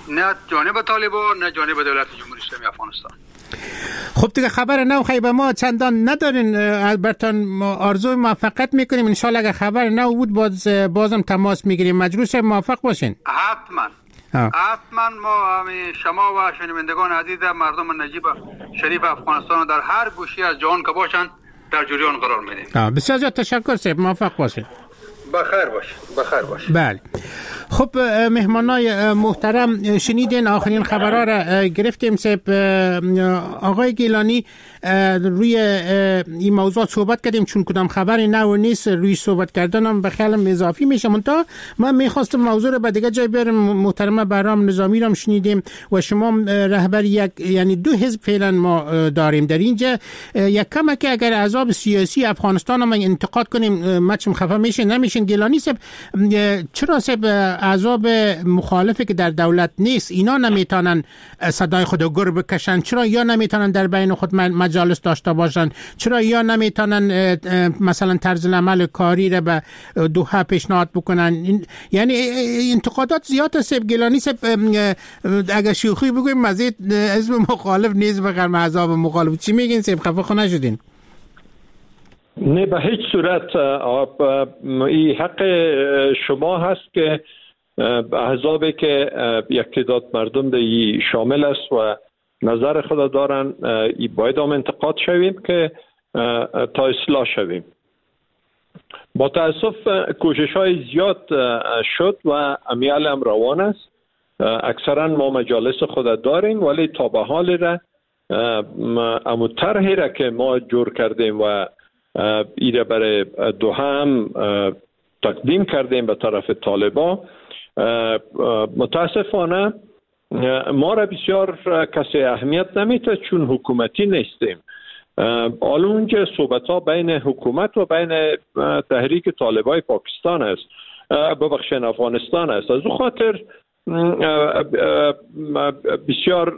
نه جانب طالبان نه جانب دولت جمهوری اسلامی افغانستان. خب دیگه خبر نو خیلی به ما چندان ندارین، البته آرزوی موفقیت میکنیم. انشالله اگه خبر نو بود بازم تماس میگیریم. مجروح صاحب موفق باشین. حتما ما شما و شنوندگان عزیز مردم نجیب شریف افغانستان در هر گوشه از جهان که باشن در جریان قرار میدیم. بسیار زیاد تشکر صاحب، موفق باشین. بخیر باش. بله. خب مهمانای محترم شنیدین آخرین خبرها را گرفتیم. صاحب آقای گیلانی روی این موضوع صحبت کردیم، چون کدام خبری نو نیست روی صحبت کردنم به خیالم اضافی میشه. منتها من میخواستم موضوع رو به دیگه جای بیارم. محترم بهرام نظامی را شنیدیم و شما رهبر یعنی دو حزب فعلا ما داریم در اینجا. یک کم که اگر احزاب سیاسی افغانستان ما انتقاد کنیم مچم خفه میشه نمیشین. گیلانی صاحب چرا صاحب احزاب مخالفه که در دولت نیست اینا نمیتونن صدای خود رو گر بکشن؟ چرا یا نمیتونن در بین خود مجالس داشته باشن؟ چرا یا نمیتونن مثلا طرز العمل کاری را به دوحه پیشنهاد بکنن؟ یعنی انتقادات زیاد است. گیلانی صاحب اگر شوخی بگویم مزید حزب مخالف نیست بگم احزاب مخالف. چی میگین صاحب؟ خفه نشدین؟ نه به هیچ صورت. این حق شما هست که احزابی که یک تعداد مردم در شامل است و نظر خود دارن باید هم انتقاد شویم که تا اصلاح شویم. با تاسف کوشش های زیاد شد و امیال هم روان است. اکثرا ما مجالس خود داریم ولی تا به حال را امو طرحی را که ما جور کردیم و ایره برای دوحه هم تقدیم کردیم به طرف طالبان، متاسفانه ما را بسیار کسی اهمیت نمیده چون حکومتی نیستیم. حالا اونجا صحبت ها بین حکومت و بین تحریک طالبای پاکستان است، ببخشید افغانستان است. از اون خاطر بسیار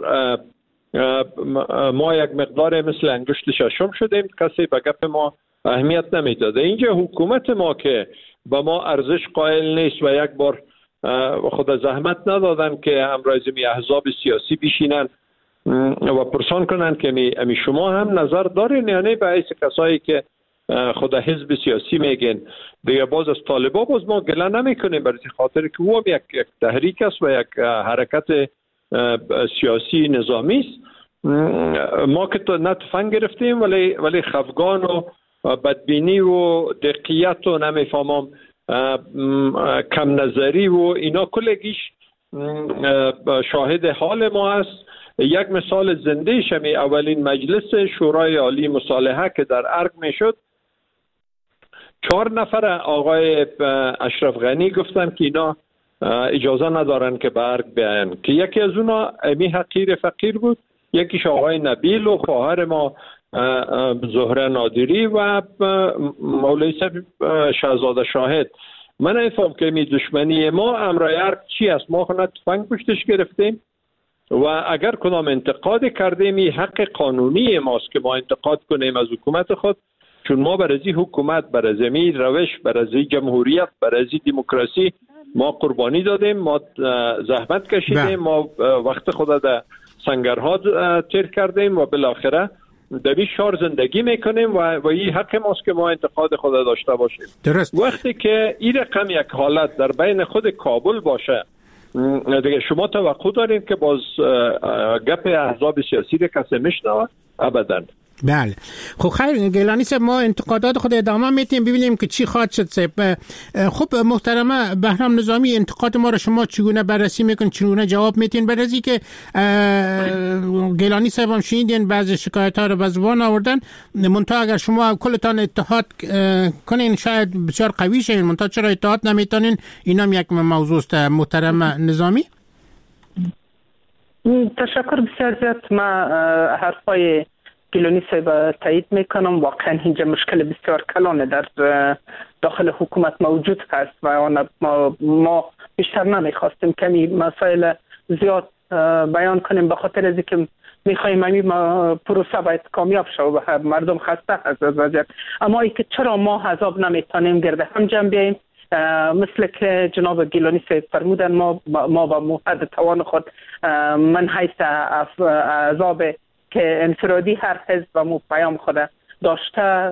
ما یک مقدار مثل انگشت ششم شدیم، کسی به گپ ما اهمیت نمیداده. اینجا حکومت ما که به ما ارزش قائل نیست و یک بار خود زحمت ندادن که امروز می احزاب سیاسی بشینن و پرسان کنن که می شما هم نظر دارین یا نه، به حیث کسایی که خود حزب سیاسی میگن دیگه باز از طالبا باز ما گله نمیکنیم، برای خاطر که او یک تحریک است و یک حرکت سیاسی نظامی است. ما که تو نه تفنگ گرفتیم ولی خفگان و بدبینی و دقیقیت و نمیفهمم کم نظری و اینا کلگیش شاهد حال ما است. یک مثال زنده شمی اولین مجلس شورای عالی مصالحه که در ارگ میشد 4 نفر آقای اشرف غنی گفتن که اینا اجازه ندارن که به ارگ بیاین، که یکی از اونا امی حقیر فقیر بود، یکیش آقای نبیل و خواهر ما زهره نادری و مولوی صاحب شهزاده شاهد. من نفهم که می دشمنی ما امرای ارگ چی است؟ ما خونه تفنگ پشتش گرفتیم و اگر کدام انتقاد کردیم این حق قانونی ماست که ما انتقاد کنیم از حکومت خود، چون ما برای حکومت، برای روش، برای جمهوریت، برای دموکراسی ما قربانی دادیم، ما زحمت کشیدیم، ما وقت خود در سنگرها تیر کردیم و بالاخره در این شهر زندگی میکنیم و این حق ماست که ما انتقاد خود داشته باشیم. درست. وقتی که این رقم یک حالت در بین خود کابل باشه دیگه شما توقع دارین که باز گپ احزاب سیاسی رو کسی میشنوه؟ ابداً. بله. خب خیر گیلانی صاحب، ما انتقادات خود ادامه میتیم ببینیم که چی خواهد شد صاحب. خب محترمه بهرام نظامی، انتقاد ما رو شما چگونه بررسی میکنید، چگونه جواب میتین؟ برای که گیلانی صاحب هم شنیدین بعضی شکایت ها رو به زبان آوردن، منتها اگر شما کلتان اتحاد کنین شاید بسیار قوی شین، منتها چرا اتحاد نمیتونین؟ اینم یک موضوع است. محترم نظامی تشکر بسیار زیاد. ما حرفای گیلانی صاحب تایید میکنم. واقعا اینجا مشکل بسیار کلانه در داخل حکومت موجود هست و ما بیشتر نمیخواستیم کمی مسائل زیاد بیان کنیم به خاطر از اینکه میخوایم این پروسه باید کامیاب شود و مردم خسته هست از وضعیت. اما اینکه چرا ما حزاب نمیتونیم گرد هم جمع بیاییم مثل که جناب گیلانی صاحب فرمودن ما با موحد توان خود من حیث اعضاب که انفرادی هر حزب و مو پیام خود داشته،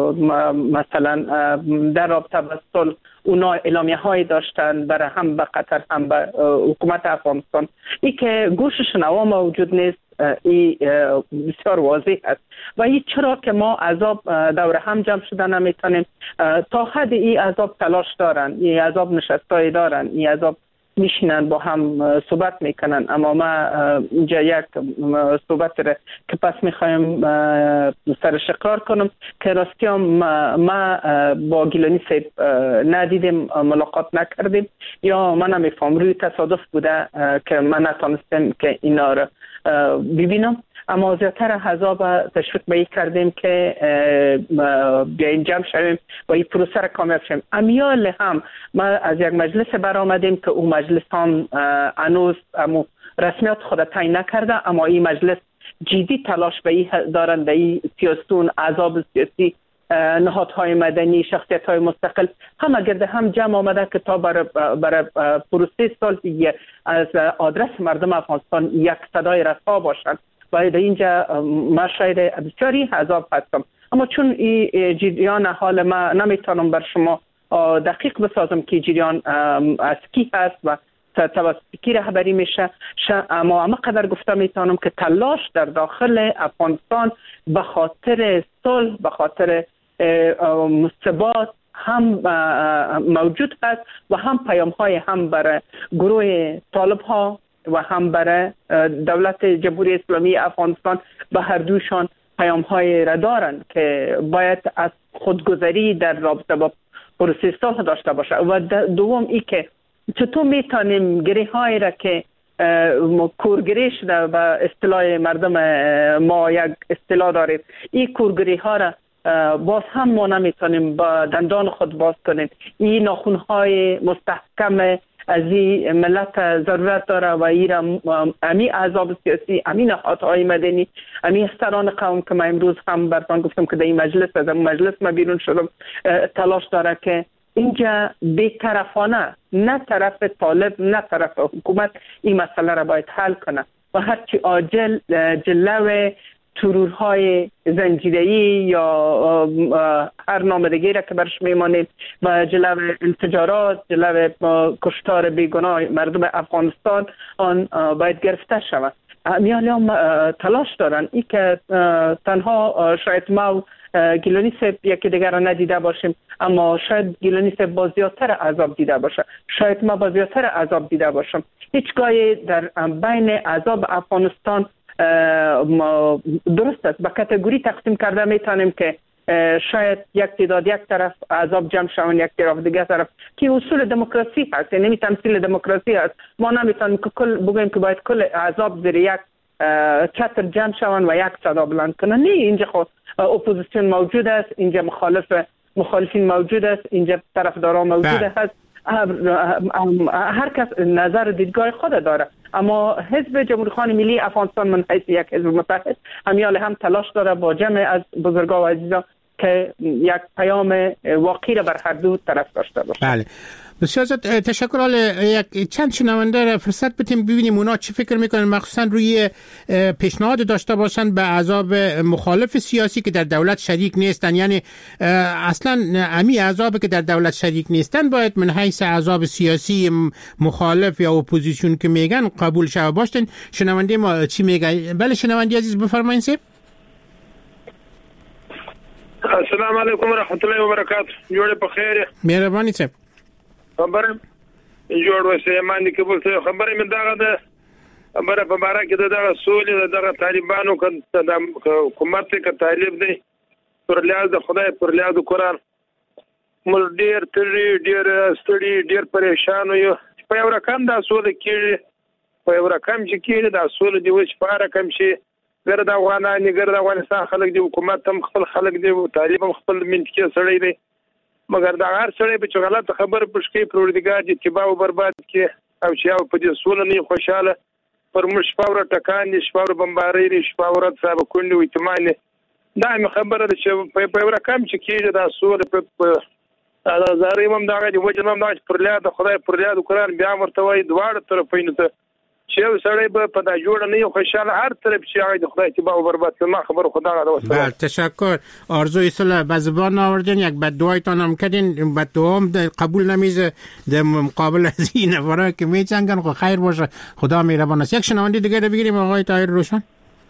مثلا در رابطه با صلح اونا اعلامیه های داشتن برای هم به قطر هم به حکومت افغانستان. این که گوش شنوا موجود نیست، این بسیار واضح است و این چرا که ما احزاب دور هم جمع شده نمیتونیم. تا حد این احزاب تلاش دارن، این احزاب نشستای دارن، این احزاب میشینن با هم صحبت میکنن. اما ما اینجا یک صحبت را که پس میخوایم سرش اقرار کنم که راستی ما با گیلانی صاحب ندیدیم، ملاقات نکردیم، یا من نمیفهم روی تصادف بوده که من نتونستم که اینا را ببینم. اما زیادتر احزاب تشویق به این کردیم که بیاین جمع شویم و این پروسه را کامیاب شویم. امیال هم ما از یک مجلس برآمدیم که اون مجلس هم هنوز رسمیت خود تعیین نکرده، اما این مجلس جدی تلاش به این دارند، به این سیاستون، احزاب سیاسی، نهادهای مدنی، شخصیت‌های مستقل همه گرده هم جمع آمده که تا برای پروسه صلح از آدرس مردم افغانستان یک صدای رسا باشند. و در اینجا ما شاید بسیاری احزاب هستم، اما چون این جریان حال ما نمیتونم بر شما دقیق بسازم که جریان از کی هست و توسط کی رهبری میشه، اما قدر گفته میتونم که تلاش در داخل افغانستان به خاطر صلح، به خاطر ثبات هم موجود است و هم پیام های هم برای گروه طالب ها و هم برای دولت جمهوری اسلامی افغانستان به هر دوشان پیام های را دارند که باید از خودگذری در رابطه با پروسه صلح داشته باشه. و دوم ای که چطور میتونیم گره های را که کورگری شده به اصطلاح مردم ما یک اصطلاح داریم، این کورگری ها را باز هم ما نمیتونیم با دندان خود باز کنیم. این ناخون های مستحکم از این ملت ضرورت داره و این امی احزاب سیاسی، امی نهادهای مدنی، امی احتران قوم که ما امروز هم براتون گفتم که در این مجلس از مجلس ما بیرون شدم، تلاش داره که اینجا بی‌طرفانه، نه طرف طالب نه طرف حکومت، این مسئله را باید حل کنه و هرچی عاجل جلوه ترورهای زنجیره‌ای یا هر نام دیگری را که برش میمانیم و جلوه انفجارات، جلوه کشتار بیگناه مردم افغانستان آن باید گرفته شود. میالی هم تلاش دارن ای که تنها شاید ما گیلانی صاحب یکی دیگر را ندیده باشیم، اما شاید گیلانی صاحب با زیادتر احزاب دیده باشه، شاید ما با زیادتر احزاب دیده باشم. هیچگاهی در بین احزاب افغانستان درست است به کاتگوری تقسیم کرده میتونیم که شاید یک تعداد یک طرف احزاب جمع شون، یک طرف دیگه طرف، که اصول دموکراسی هست، یعنی تمثیل دموکراسی هست. ما نمیتونیم که بگوییم که باید کل احزاب زیر یک چتر جمع شون و یک صدا بلند کنن. نه، اینجا خود اپوزیسیون موجود است، اینجا مخالفین موجود است، اینجا طرفداران موجود است. هر کس نظر دیدگاه خود داره، اما حزب جمهوری خواهان ملی افغانستان من حیث یک حزب متحد همیال هم تلاش داره با جمع از بزرگان و عزیزان که یک پیام واقعی را بر هر دو طرف داشته باشه. بله، بسیار زیاد تشکر. یک چند شنونده را فرصت بدیم ببینیم اونا چی فکر میکنن، مخصوصا روی پیشنهاد داشته باشن به احزاب مخالف سیاسی که در دولت شریک نیستن. یعنی اصلا امی احزاب که در دولت شریک نیستن باید من حیث احزاب سیاسی مخالف یا اپوزیسیون که میگن قبول شوه باشن. شنونده ما چی میگه؟ بله شنونده عزیز بفرمایید. سیب السلام علیکم و رحمت الله و برکاته. جوړ په خیر. مهرباني صاحب. خبره جوړ وسه ماندې کې بل څه خبره مې دغه ده خبره په باره کې دغه سولې دغه طالبانو د حکومت کې طالب دی پر لیاز د خدای پر لیاز د قران مل ډیر تری ډیر ستړي ډیر پریشان یو په یو رقم دا سولې کې په یو رقم چې کې دا سولې دی وش په رقم شي ګر د افغانانو ګر د افغانستان خلک دی حکومت هم خپل خلک دی طالب هم خپل منطقه سړی دی مگر دا هر سړی په غلط خبر پښکې پروردګار چې تباہ او برباد کې او چې او په دې سولې نه خوشاله پر مش پاور ټکان دي شپور بمباري دي شپور صاحب کونډي وایتمانه دا خبره ده چې په یو رقم چې کې دا سولې په زاریم هم دغه دی وجه هم دغه پرلیاد خدای پرلیاد قرآن بیا ورته وای دواړه طرفینو ته چې سړی به په دا جوړ نه یو خوشاله هر طرف چې هغه د خدای تبا او برباد ما خبر خدا غواړم. بله تشکر. آرزوی صلح به زبان آوردین، یک بددعایتان هم کردین، بددعا هم قبول نمیشه در مقابل از این نفرها که میچنگن. خب خیر باشه، خدا مهربان است. یک شنونده دیگه رو بگیریم آقای طاهر روشن.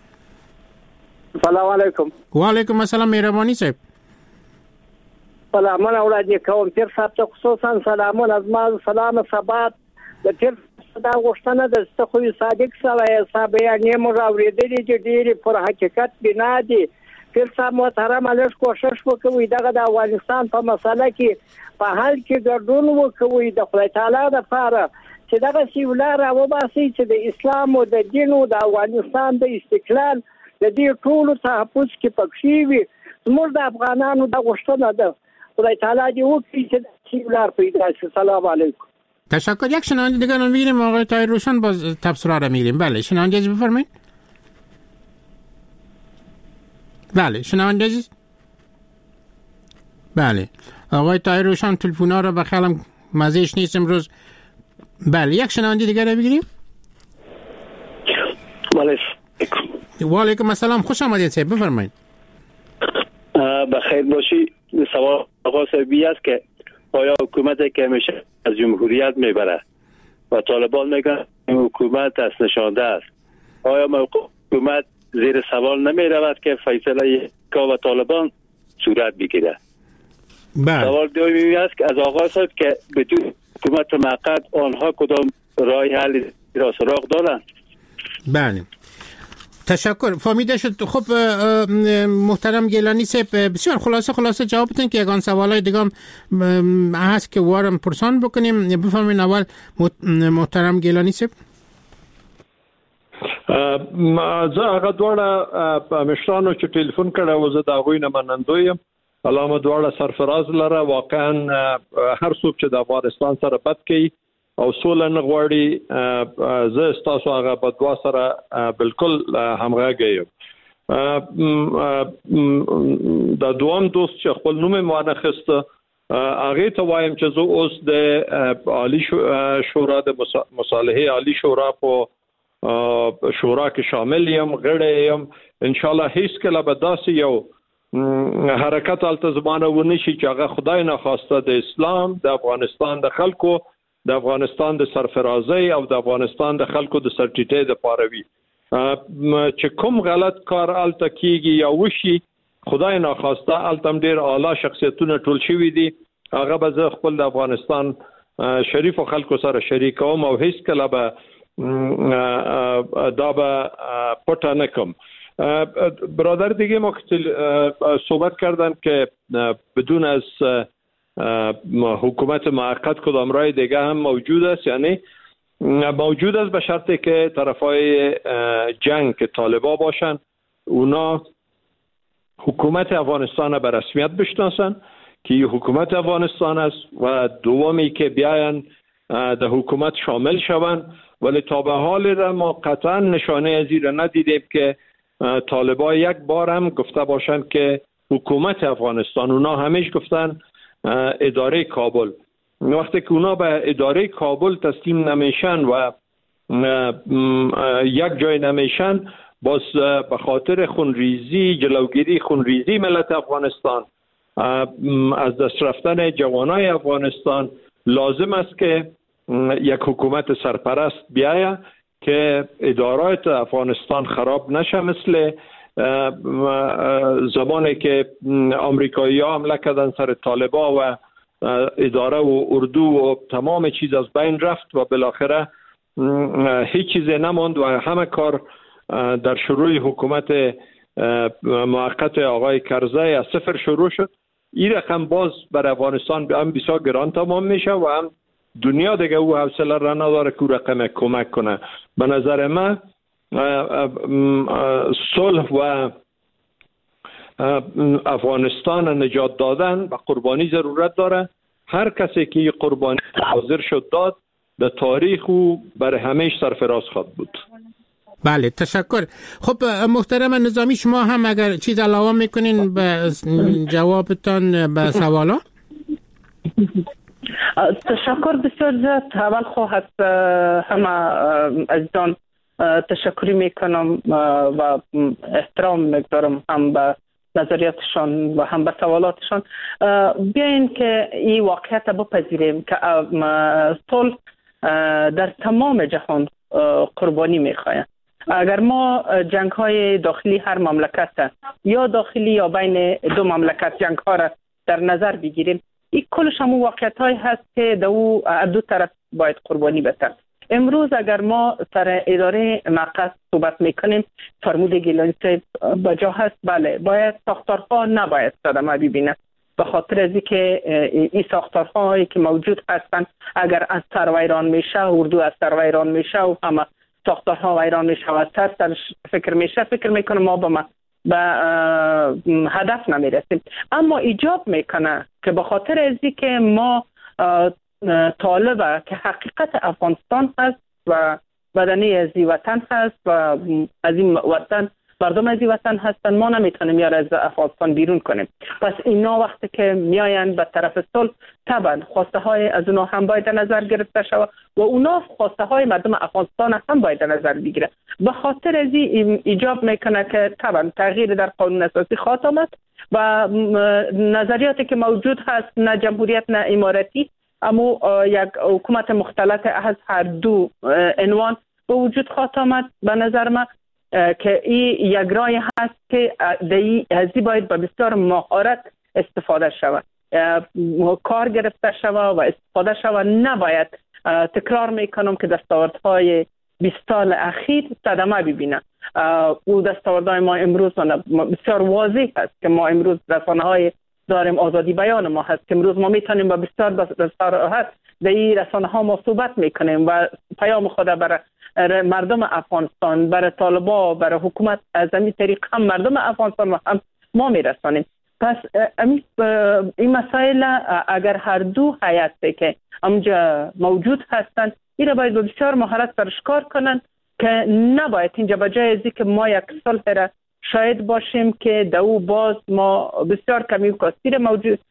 سلام علیکم. و علیکم السلام مهربانی صاحب. سلامونه وړاندې کوم پیر صاحب ته خصوصا سلامونه از ما سلام ثبات د پیر دا غوښتنه د ستخوی صادق سره حساب یې موږ اورېدلې چې ډېری پر حقیقت بنا دي. پیر صاحب محترم لږ کوشش وکوي دغه د افغانستان په مسله کې په حل کې ګډون وکوي د خدای تعالی لپاره چې دغه سیولا راوباسي چې د اسلام او د دین او د افغانستان د استقلال د دې ټولو تحفظ کې پکې وي. موږ د افغانانو د غوښتنه ده خدای تعالی دې وکړي چې سیولا پیدا شي. سلام علیکم. تشکر. یک شنونده دیگر رو میگیریم آقای طاهر روشن، باز تبصره رو میگیریم. بله شنونده عزیز بفرمایید. بله شنونده عزیز. بله آقای طاهر روشن تلفونا رو بخیالم مزهش نیست امروز. بله یک شنونده دیگر رو بگیریم. و علیکم السلام، خوش آمدید صاحب، بفرمایید. بخیر باشی. سوال آقا صاحبی است که آیا حکومتی که همیشه از جمهوریت میبره و طالبان میگن حکومت از نشانده است، آیا موقع حکومت زیر سوال نمی رود که فیصله کا و طالبان صورت بگیره؟ سوال دومی است که از آقا صاحب که بدون حکومت موقت آنها کدام راه حل را سراغ دارند؟ بله تشکر. فهمیده شد. خب محترم گیلانی صاحب بسیار خلاصه جواب بدین که یگان سوالای دیگه هم هست که وارم پرسان بکنیم. بفرمایید اول محترم گیلانی صاحب. زه هغه دواړه مشرانو چې ټلیفون کړه و زه د هغوی نه منندوی یم. علامه دواړه سرفراز لره واقعا هر څوک چې د افغانستان سره بد کوي او سوله نه غواړي زه ستاسو هغه بدوا سره بالکل همغږی یم. د دوام دوست چې خپل نوم یې وانه خسته هغې ته وایم چې زه اوس د عالی شورا د مصالحې عالی شورا په شورا کې شامل یم، غړی یم. انشاءالله هیڅ کله به داسې یو حرکت هلته زمانه ونه شي چې هغه خدای ناخواسته د اسلام د افغانستان د خلکو د افغانستان د سرفرازۍ او د افغانستان د خلکو د سرټیټۍ د پاره وي. چې کوم غلط کار هلته کیږي یا وشي خدای ناخواسته هلته ډېر اعلی شخصیتونه ټول شوي دي، هغه به زه خپل د افغانستان شریفو خلکو سره شریکوم او هیڅ کله به دا به پټه نکم. برادر دیگه ما صحبت کردن که بدون از حکومت موقت کدام راه دیگه هم موجود است، یعنی موجود است به شرطی که طرفای جنگ که طالبا باشن اونا حکومت افغانستان به رسمیت بشناسن که این حکومت افغانستان است و دومی که بیاین در حکومت شامل شوند. ولی تا به حال را ما قطعا نشانه از این را ندیدیم که طالبا یک بار هم گفته باشند که حکومت افغانستان، اونا همیشه گفتن اداره کابل. وقتی که اونا به اداره کابل تسلیم نمیشن و یک جای نمیشن، باز به خاطر خونریزی، جلوگیری خونریزی ملت افغانستان از دست رفتن جوانای افغانستان لازم است که یک حکومت سرپرست بیاید که ادارات افغانستان خراب نشه، مثل زمانی که آمریکایی ها حمله کردن سر طالبا و اداره و اردو و تمام چیز از بین رفت و بالاخره هیچ چیزی نماند و همه کار در شروع حکومت موقت آقای کرزی از صفر شروع شد. این رقم باز بر افغانستان هم بسیار گران تمام میشه و هم دنیا دیگه او حوصله را نداره که رقم کمک کنه. به نظر من صلح و افغانستان نجات دادن و قربانی ضرورت داره. هر کسی که قربانی حاضر شد داد در تاریخ او برای همیشه سرفراز خواهد بود. بله تشکر. خب محترم نظامی، شما هم اگر چیز علاوه میکنین به جوابتان به سوالا؟ تشکر بسیار زیاد. اول خواهد همه عزیزان تشکری میکنم و احترام میگذارم هم به نظریاتشان و هم به سوالاتشان. بیاین که این واقعیت بپذیریم که صلح در تمام جهان قربانی میخواهد. اگر ما جنگ های داخلی هر مملکت یا داخلی یا بین دو مملکت جنگ ها را در نظر بگیریم، این کلش همون واقعیت های هست که دو طرف باید قربانی بده. امروز اگر ما سر اداره مقصد صحبت میکنیم، فرمود گیلانی صاحب بجا هست. بله، باید ساختارها نباید صدمه ببینه، به خاطر از اینکه این ساختارهایی که موجود هستند اگر از سر ویران میشه، اردو از سر ویران میشه و همه ساختارها ویران میشه و از سر فکر میشه، فکر میکنه ما به هدف نمیرسیم. اما ایجاب میکنه که به خاطر از اینکه ما طالبه که حقیقت افغانستان هست و بدنی از این وطن هست و از این وطن مردم از این وطن هستن، ما نمیتونیم یار از افغانستان بیرون کنیم. پس اینا وقتی که میاین به طرف صلح، طبعا خواسته های از اونا هم باید نظر گرفته شود و اونا خواسته های مردم افغانستان هم باید نظر بگیره. به خاطر از این ایجاب میکنه که طبعا تغییر در قانون اساسی خواهد آمد و نظریاتی که موجود هست، نه جمهوریت نه امارتی، اما یک حکومت مختلط از هر دو عنوان به وجود خواهد آمد. به نظر من که این یک راه هست که ازی باید به بسیار مهارت استفاده شود، کار گرفته شود و استفاده شود. نباید تکرار میکنم که دستاوردهای 20 سال اخیر صدمه ببینه. او دستاوردهای ما امروز بسیار واضح هست که ما امروز رسانه‌های داریم، آزادی بیان ما هست که امروز ما میتونیم با بسیار راحت در این رسانه ها ما صحبت میکنیم و پیام خود برای مردم افغانستان، برای طالبا، برای حکومت از این طریق هم مردم افغانستان و هم ما میرسانیم. پس این مسائل اگر هر دو هیئتی که امجا موجود هستند این را باید بسیار مهارت برش کار کنند که نباید اینجا بجای ازی که ما یک صلح را شاید باشیم که دو باز ما بسیار کمی و کاسیر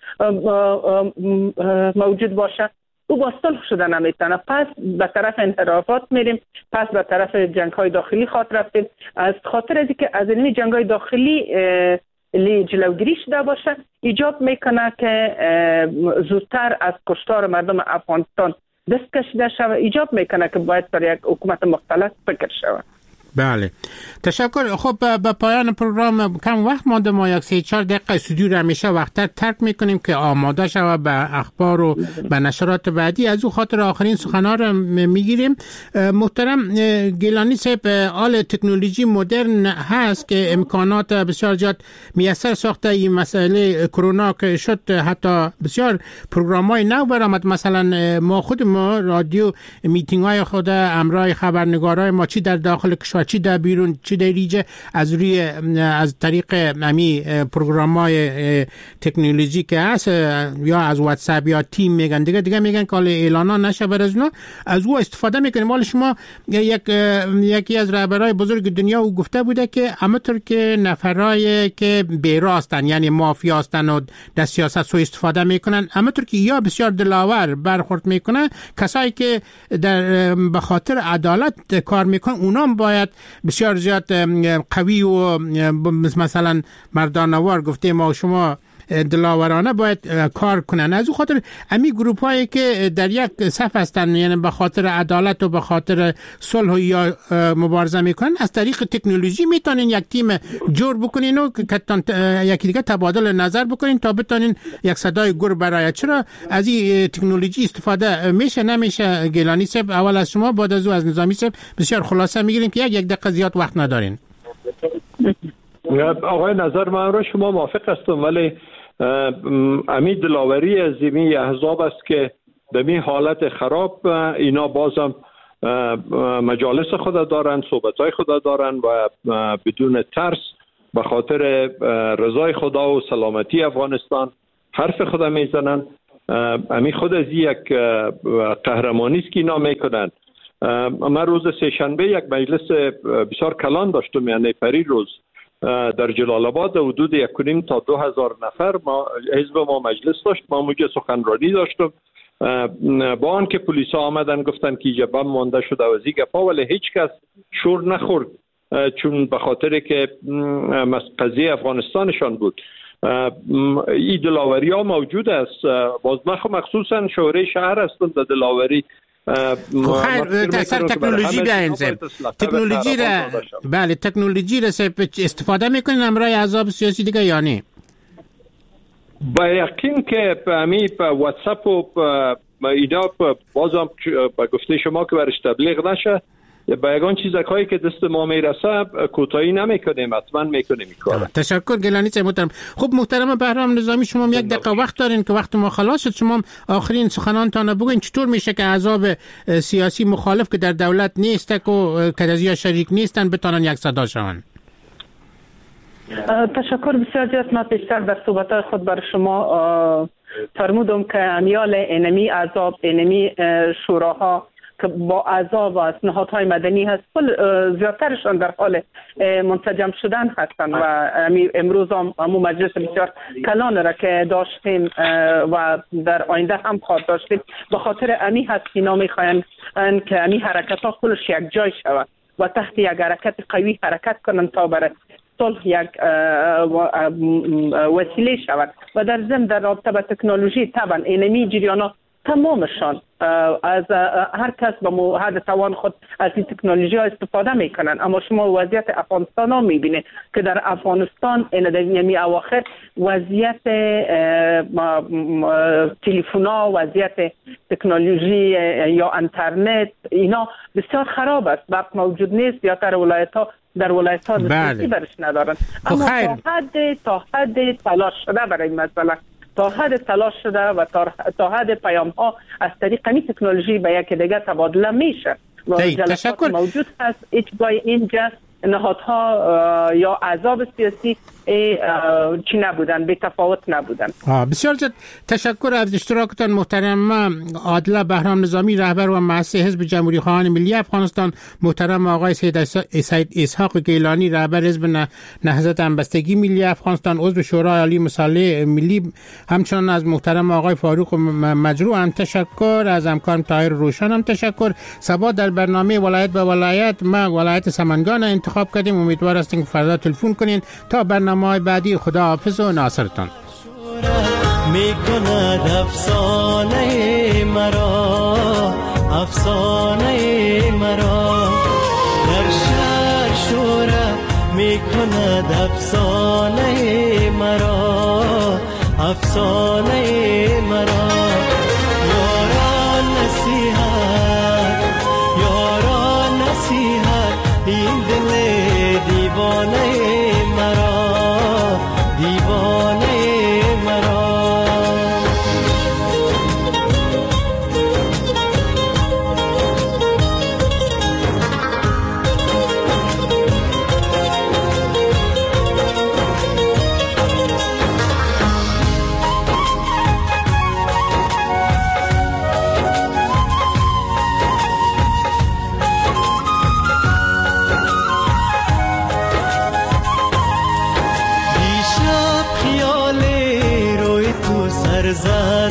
موجود باشه، او با صلح شده نمیتونه. پس به طرف انحرافات میریم، پس به طرف جنگ های داخلی خاطر رفتیم. از خاطر از که از این جنگ های داخلی جلوگیری شده باشه، ایجاب میکنه که زودتر از کشتار مردم افغانستان دست کشیده شود، ایجاب میکنه که باید برای یک حکومت مختلط فکر شود. بله، تشکر. خب به پایان پروگرام کم وقت مانده، ما یک 3-4 دقیقه استودیو را همیشه وقتر ترک میکنیم که آماده شود به اخبار و به نشرات بعدی. از او خاطر آخرین سخنها را میگیریم. محترم گیلانی صاحب، آل تکنولوژی مدرن هست که امکانات بسیار زیاد میسر ساخته. این مسئله کرونا که شد حتی بسیار پروگرام‌های نو برآمد. مثلا ما رادیو میتینگ های خود امرای خبرنگارای ما چی در داخل کشور، چی در بیرون، چی در ریجه، از طریق امی پروگرام‌های تکنولوژی که هست یا از واتساپ یا تیم میگن دیگه میگن که اعلانا نشه بر از اونا، از او استفاده میکنیم. حالا شما یکی از رهبرای بزرگ دنیا او گفته بوده که همونطور که نفرای که بیراستن یعنی مافیا هستن و در سیاست سو استفاده میکنن، همونطور که یا بسیار دلاور برخورد میکنن، کسایی که به خاطر عدالت کار میکنن اونا باید بسیار زیاد قوی و مثلا مردانوار گفته ما شما دلاورانه باید کار کنن. از اون خاطر امی گروپ هایی که در یک صف هستن، یعنی به خاطر عدالت و به خاطر صلح یا مبارزه میکنن، از طریق تکنولوژی میتونین یک تیم جور بکنین و یکی دیگه تبادل نظر بکنین تا بتونین یک صدای گر برای. چرا از این تکنولوژی استفاده میشه نمیشه؟ گیلانی صاحب، اول از شما، بعد از او از نظامی صاحب بسیار خلاصه میگیریم که یک دقیقه زیاد وقت ندارین. آقای نظر من را شما موافق هستم، ولی امید دلاوری از این احزاب است که در این حالت خراب اینا بازم مجالس خود دارن، صحبتهای خود دارن و بدون ترس به خاطر رضای خدا و سلامتی افغانستان حرف خود میزنن. امی خود از یک قهرمانی است که اینا میکنن. من روز سه‌شنبه یک مجلس بسیار کلان داشتم، یعنی پری روز در جلال آباد حدود 1.5 تا 2,000 نفر حزب ما مجلس داشت. ما موجه سخنرانی داشتم با آنکه پلیس ها آمدن گفتن که اینجا بم مانده شده و زی گپا، ولی هیچ کس شور نخورد چون به خاطر که قضیه افغانستانشان بود. این دلاوری ها موجود است. باز مخصوصا شورای شهر هستند در دلاوری. خیر تکنولوژی بیاین تکنولوژی را استفاده میکنین امرای احزاب سیاسی دیگه یا نه؟ با یقین که همی واتساپ و اینا بازم با گفته شما که برش تبلیغ نشه، با یگان چیزهایی که دست ما میرسه کوتاهی نمیکنیم، حتما میکنیم این کار. تشکر گیلانی صاحب محترم. خب محترم بهرام نظامی، شما یک دقیقه وقت دارین که وقت ما خلاص شد، شما آخرین سخنانتان بگوین چطور میشه که احزاب سیاسی مخالف که در دولت نیست و که شریک نیستن بتونن یک صدا شون؟ تشکر بسیار زیاد. من پیشتر در صحبت خود بر شما فرمودم که امیال انمی احزاب، انمی شوراها که با احزاب و نهادهای مدنی هست، زیادترشان در حال منسجم شدن هستند و امروز همون مجلس بسیار کلان را که داشتیم و در آینده هم خواهد داشتیم، به خاطر امی هست که اینا میخواین که امی حرکت ها کلش یک جای شود و تحت یک حرکت قوی حرکت کنن تا برای صلح یک وسیله شود. و در ضمن در رابطه با تکنولوژی طبعا اینمی جریانا تمامشان از هر کس به حد توان خود از این تکنولوژی ها استفاده میکنن، اما شما وضعیت افغانستان ها میبینه که در افغانستان این در اواخر وضعیت تلفن ها، وضعیت تکنولوژی یا اینترنت اینا بسیار خراب است، برق موجود نیست یا در ولایت ها دسترسی برش ندارن. اما تا حد تلاش شده برای این مسئله، تا حد تلاش شده و تا حد پیام ها از طریق این تکنولوژی به یک دیگه تبادله میشه و جلسات موجود هست. اینجا نهادها یا احزاب سیاسی چی نبودن، بی تفاوت نبودن. بسیار زیاد تشکر از اشتراکتان محترم عادله بهرام نظامی، رهبر و مؤسس حزب جمهوری خواهان ملی افغانستان، محترم آقای سید اسحاق گیلانی، رهبر حزب نهضت همبستگی ملی افغانستان، عضو شورای عالی مصالح ملی، همچنان از محترم آقای فاروق مجروح هم تشکر، از همکارم طاهر روشن هم تشکر. صبا در برنامه ولایت به ولایت ما ولایت سمنگان انتخاب کردیم، امیدوار هستیم که فردا تلفن کنین. تا برنامه بعدی خدا حافظ و ناصرتان. میکند افسانه مرا، افسانه مرا در شهر شوره میکند افسانه مرا، افسانه مرا. یاران نصیحت، یاران نصیحت، این دل دیوانه مرا، دیوانه مرا. سرزد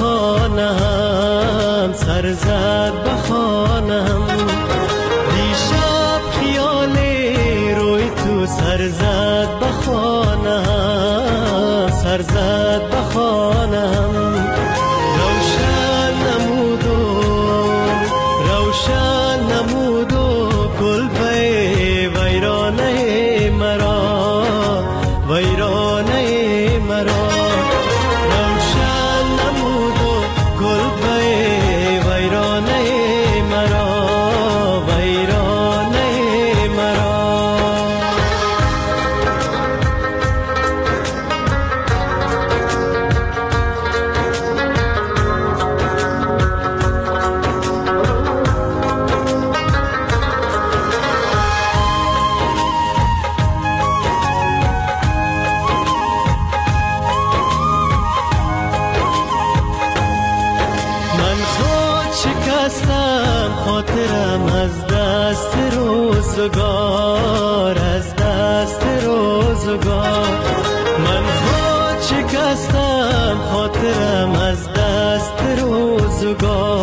بخانم، سرزد بخانم، دیشب خیال روی تو سرزد بخانم، سرزد بخانم. روشن نمودو، روشن نمودو کلبه ویرانه مرا، ویرانه مرا. خاطرم از دست روزگار، از دست روزگار روزگار، من خود شکستم خاطرم از دست روزگار.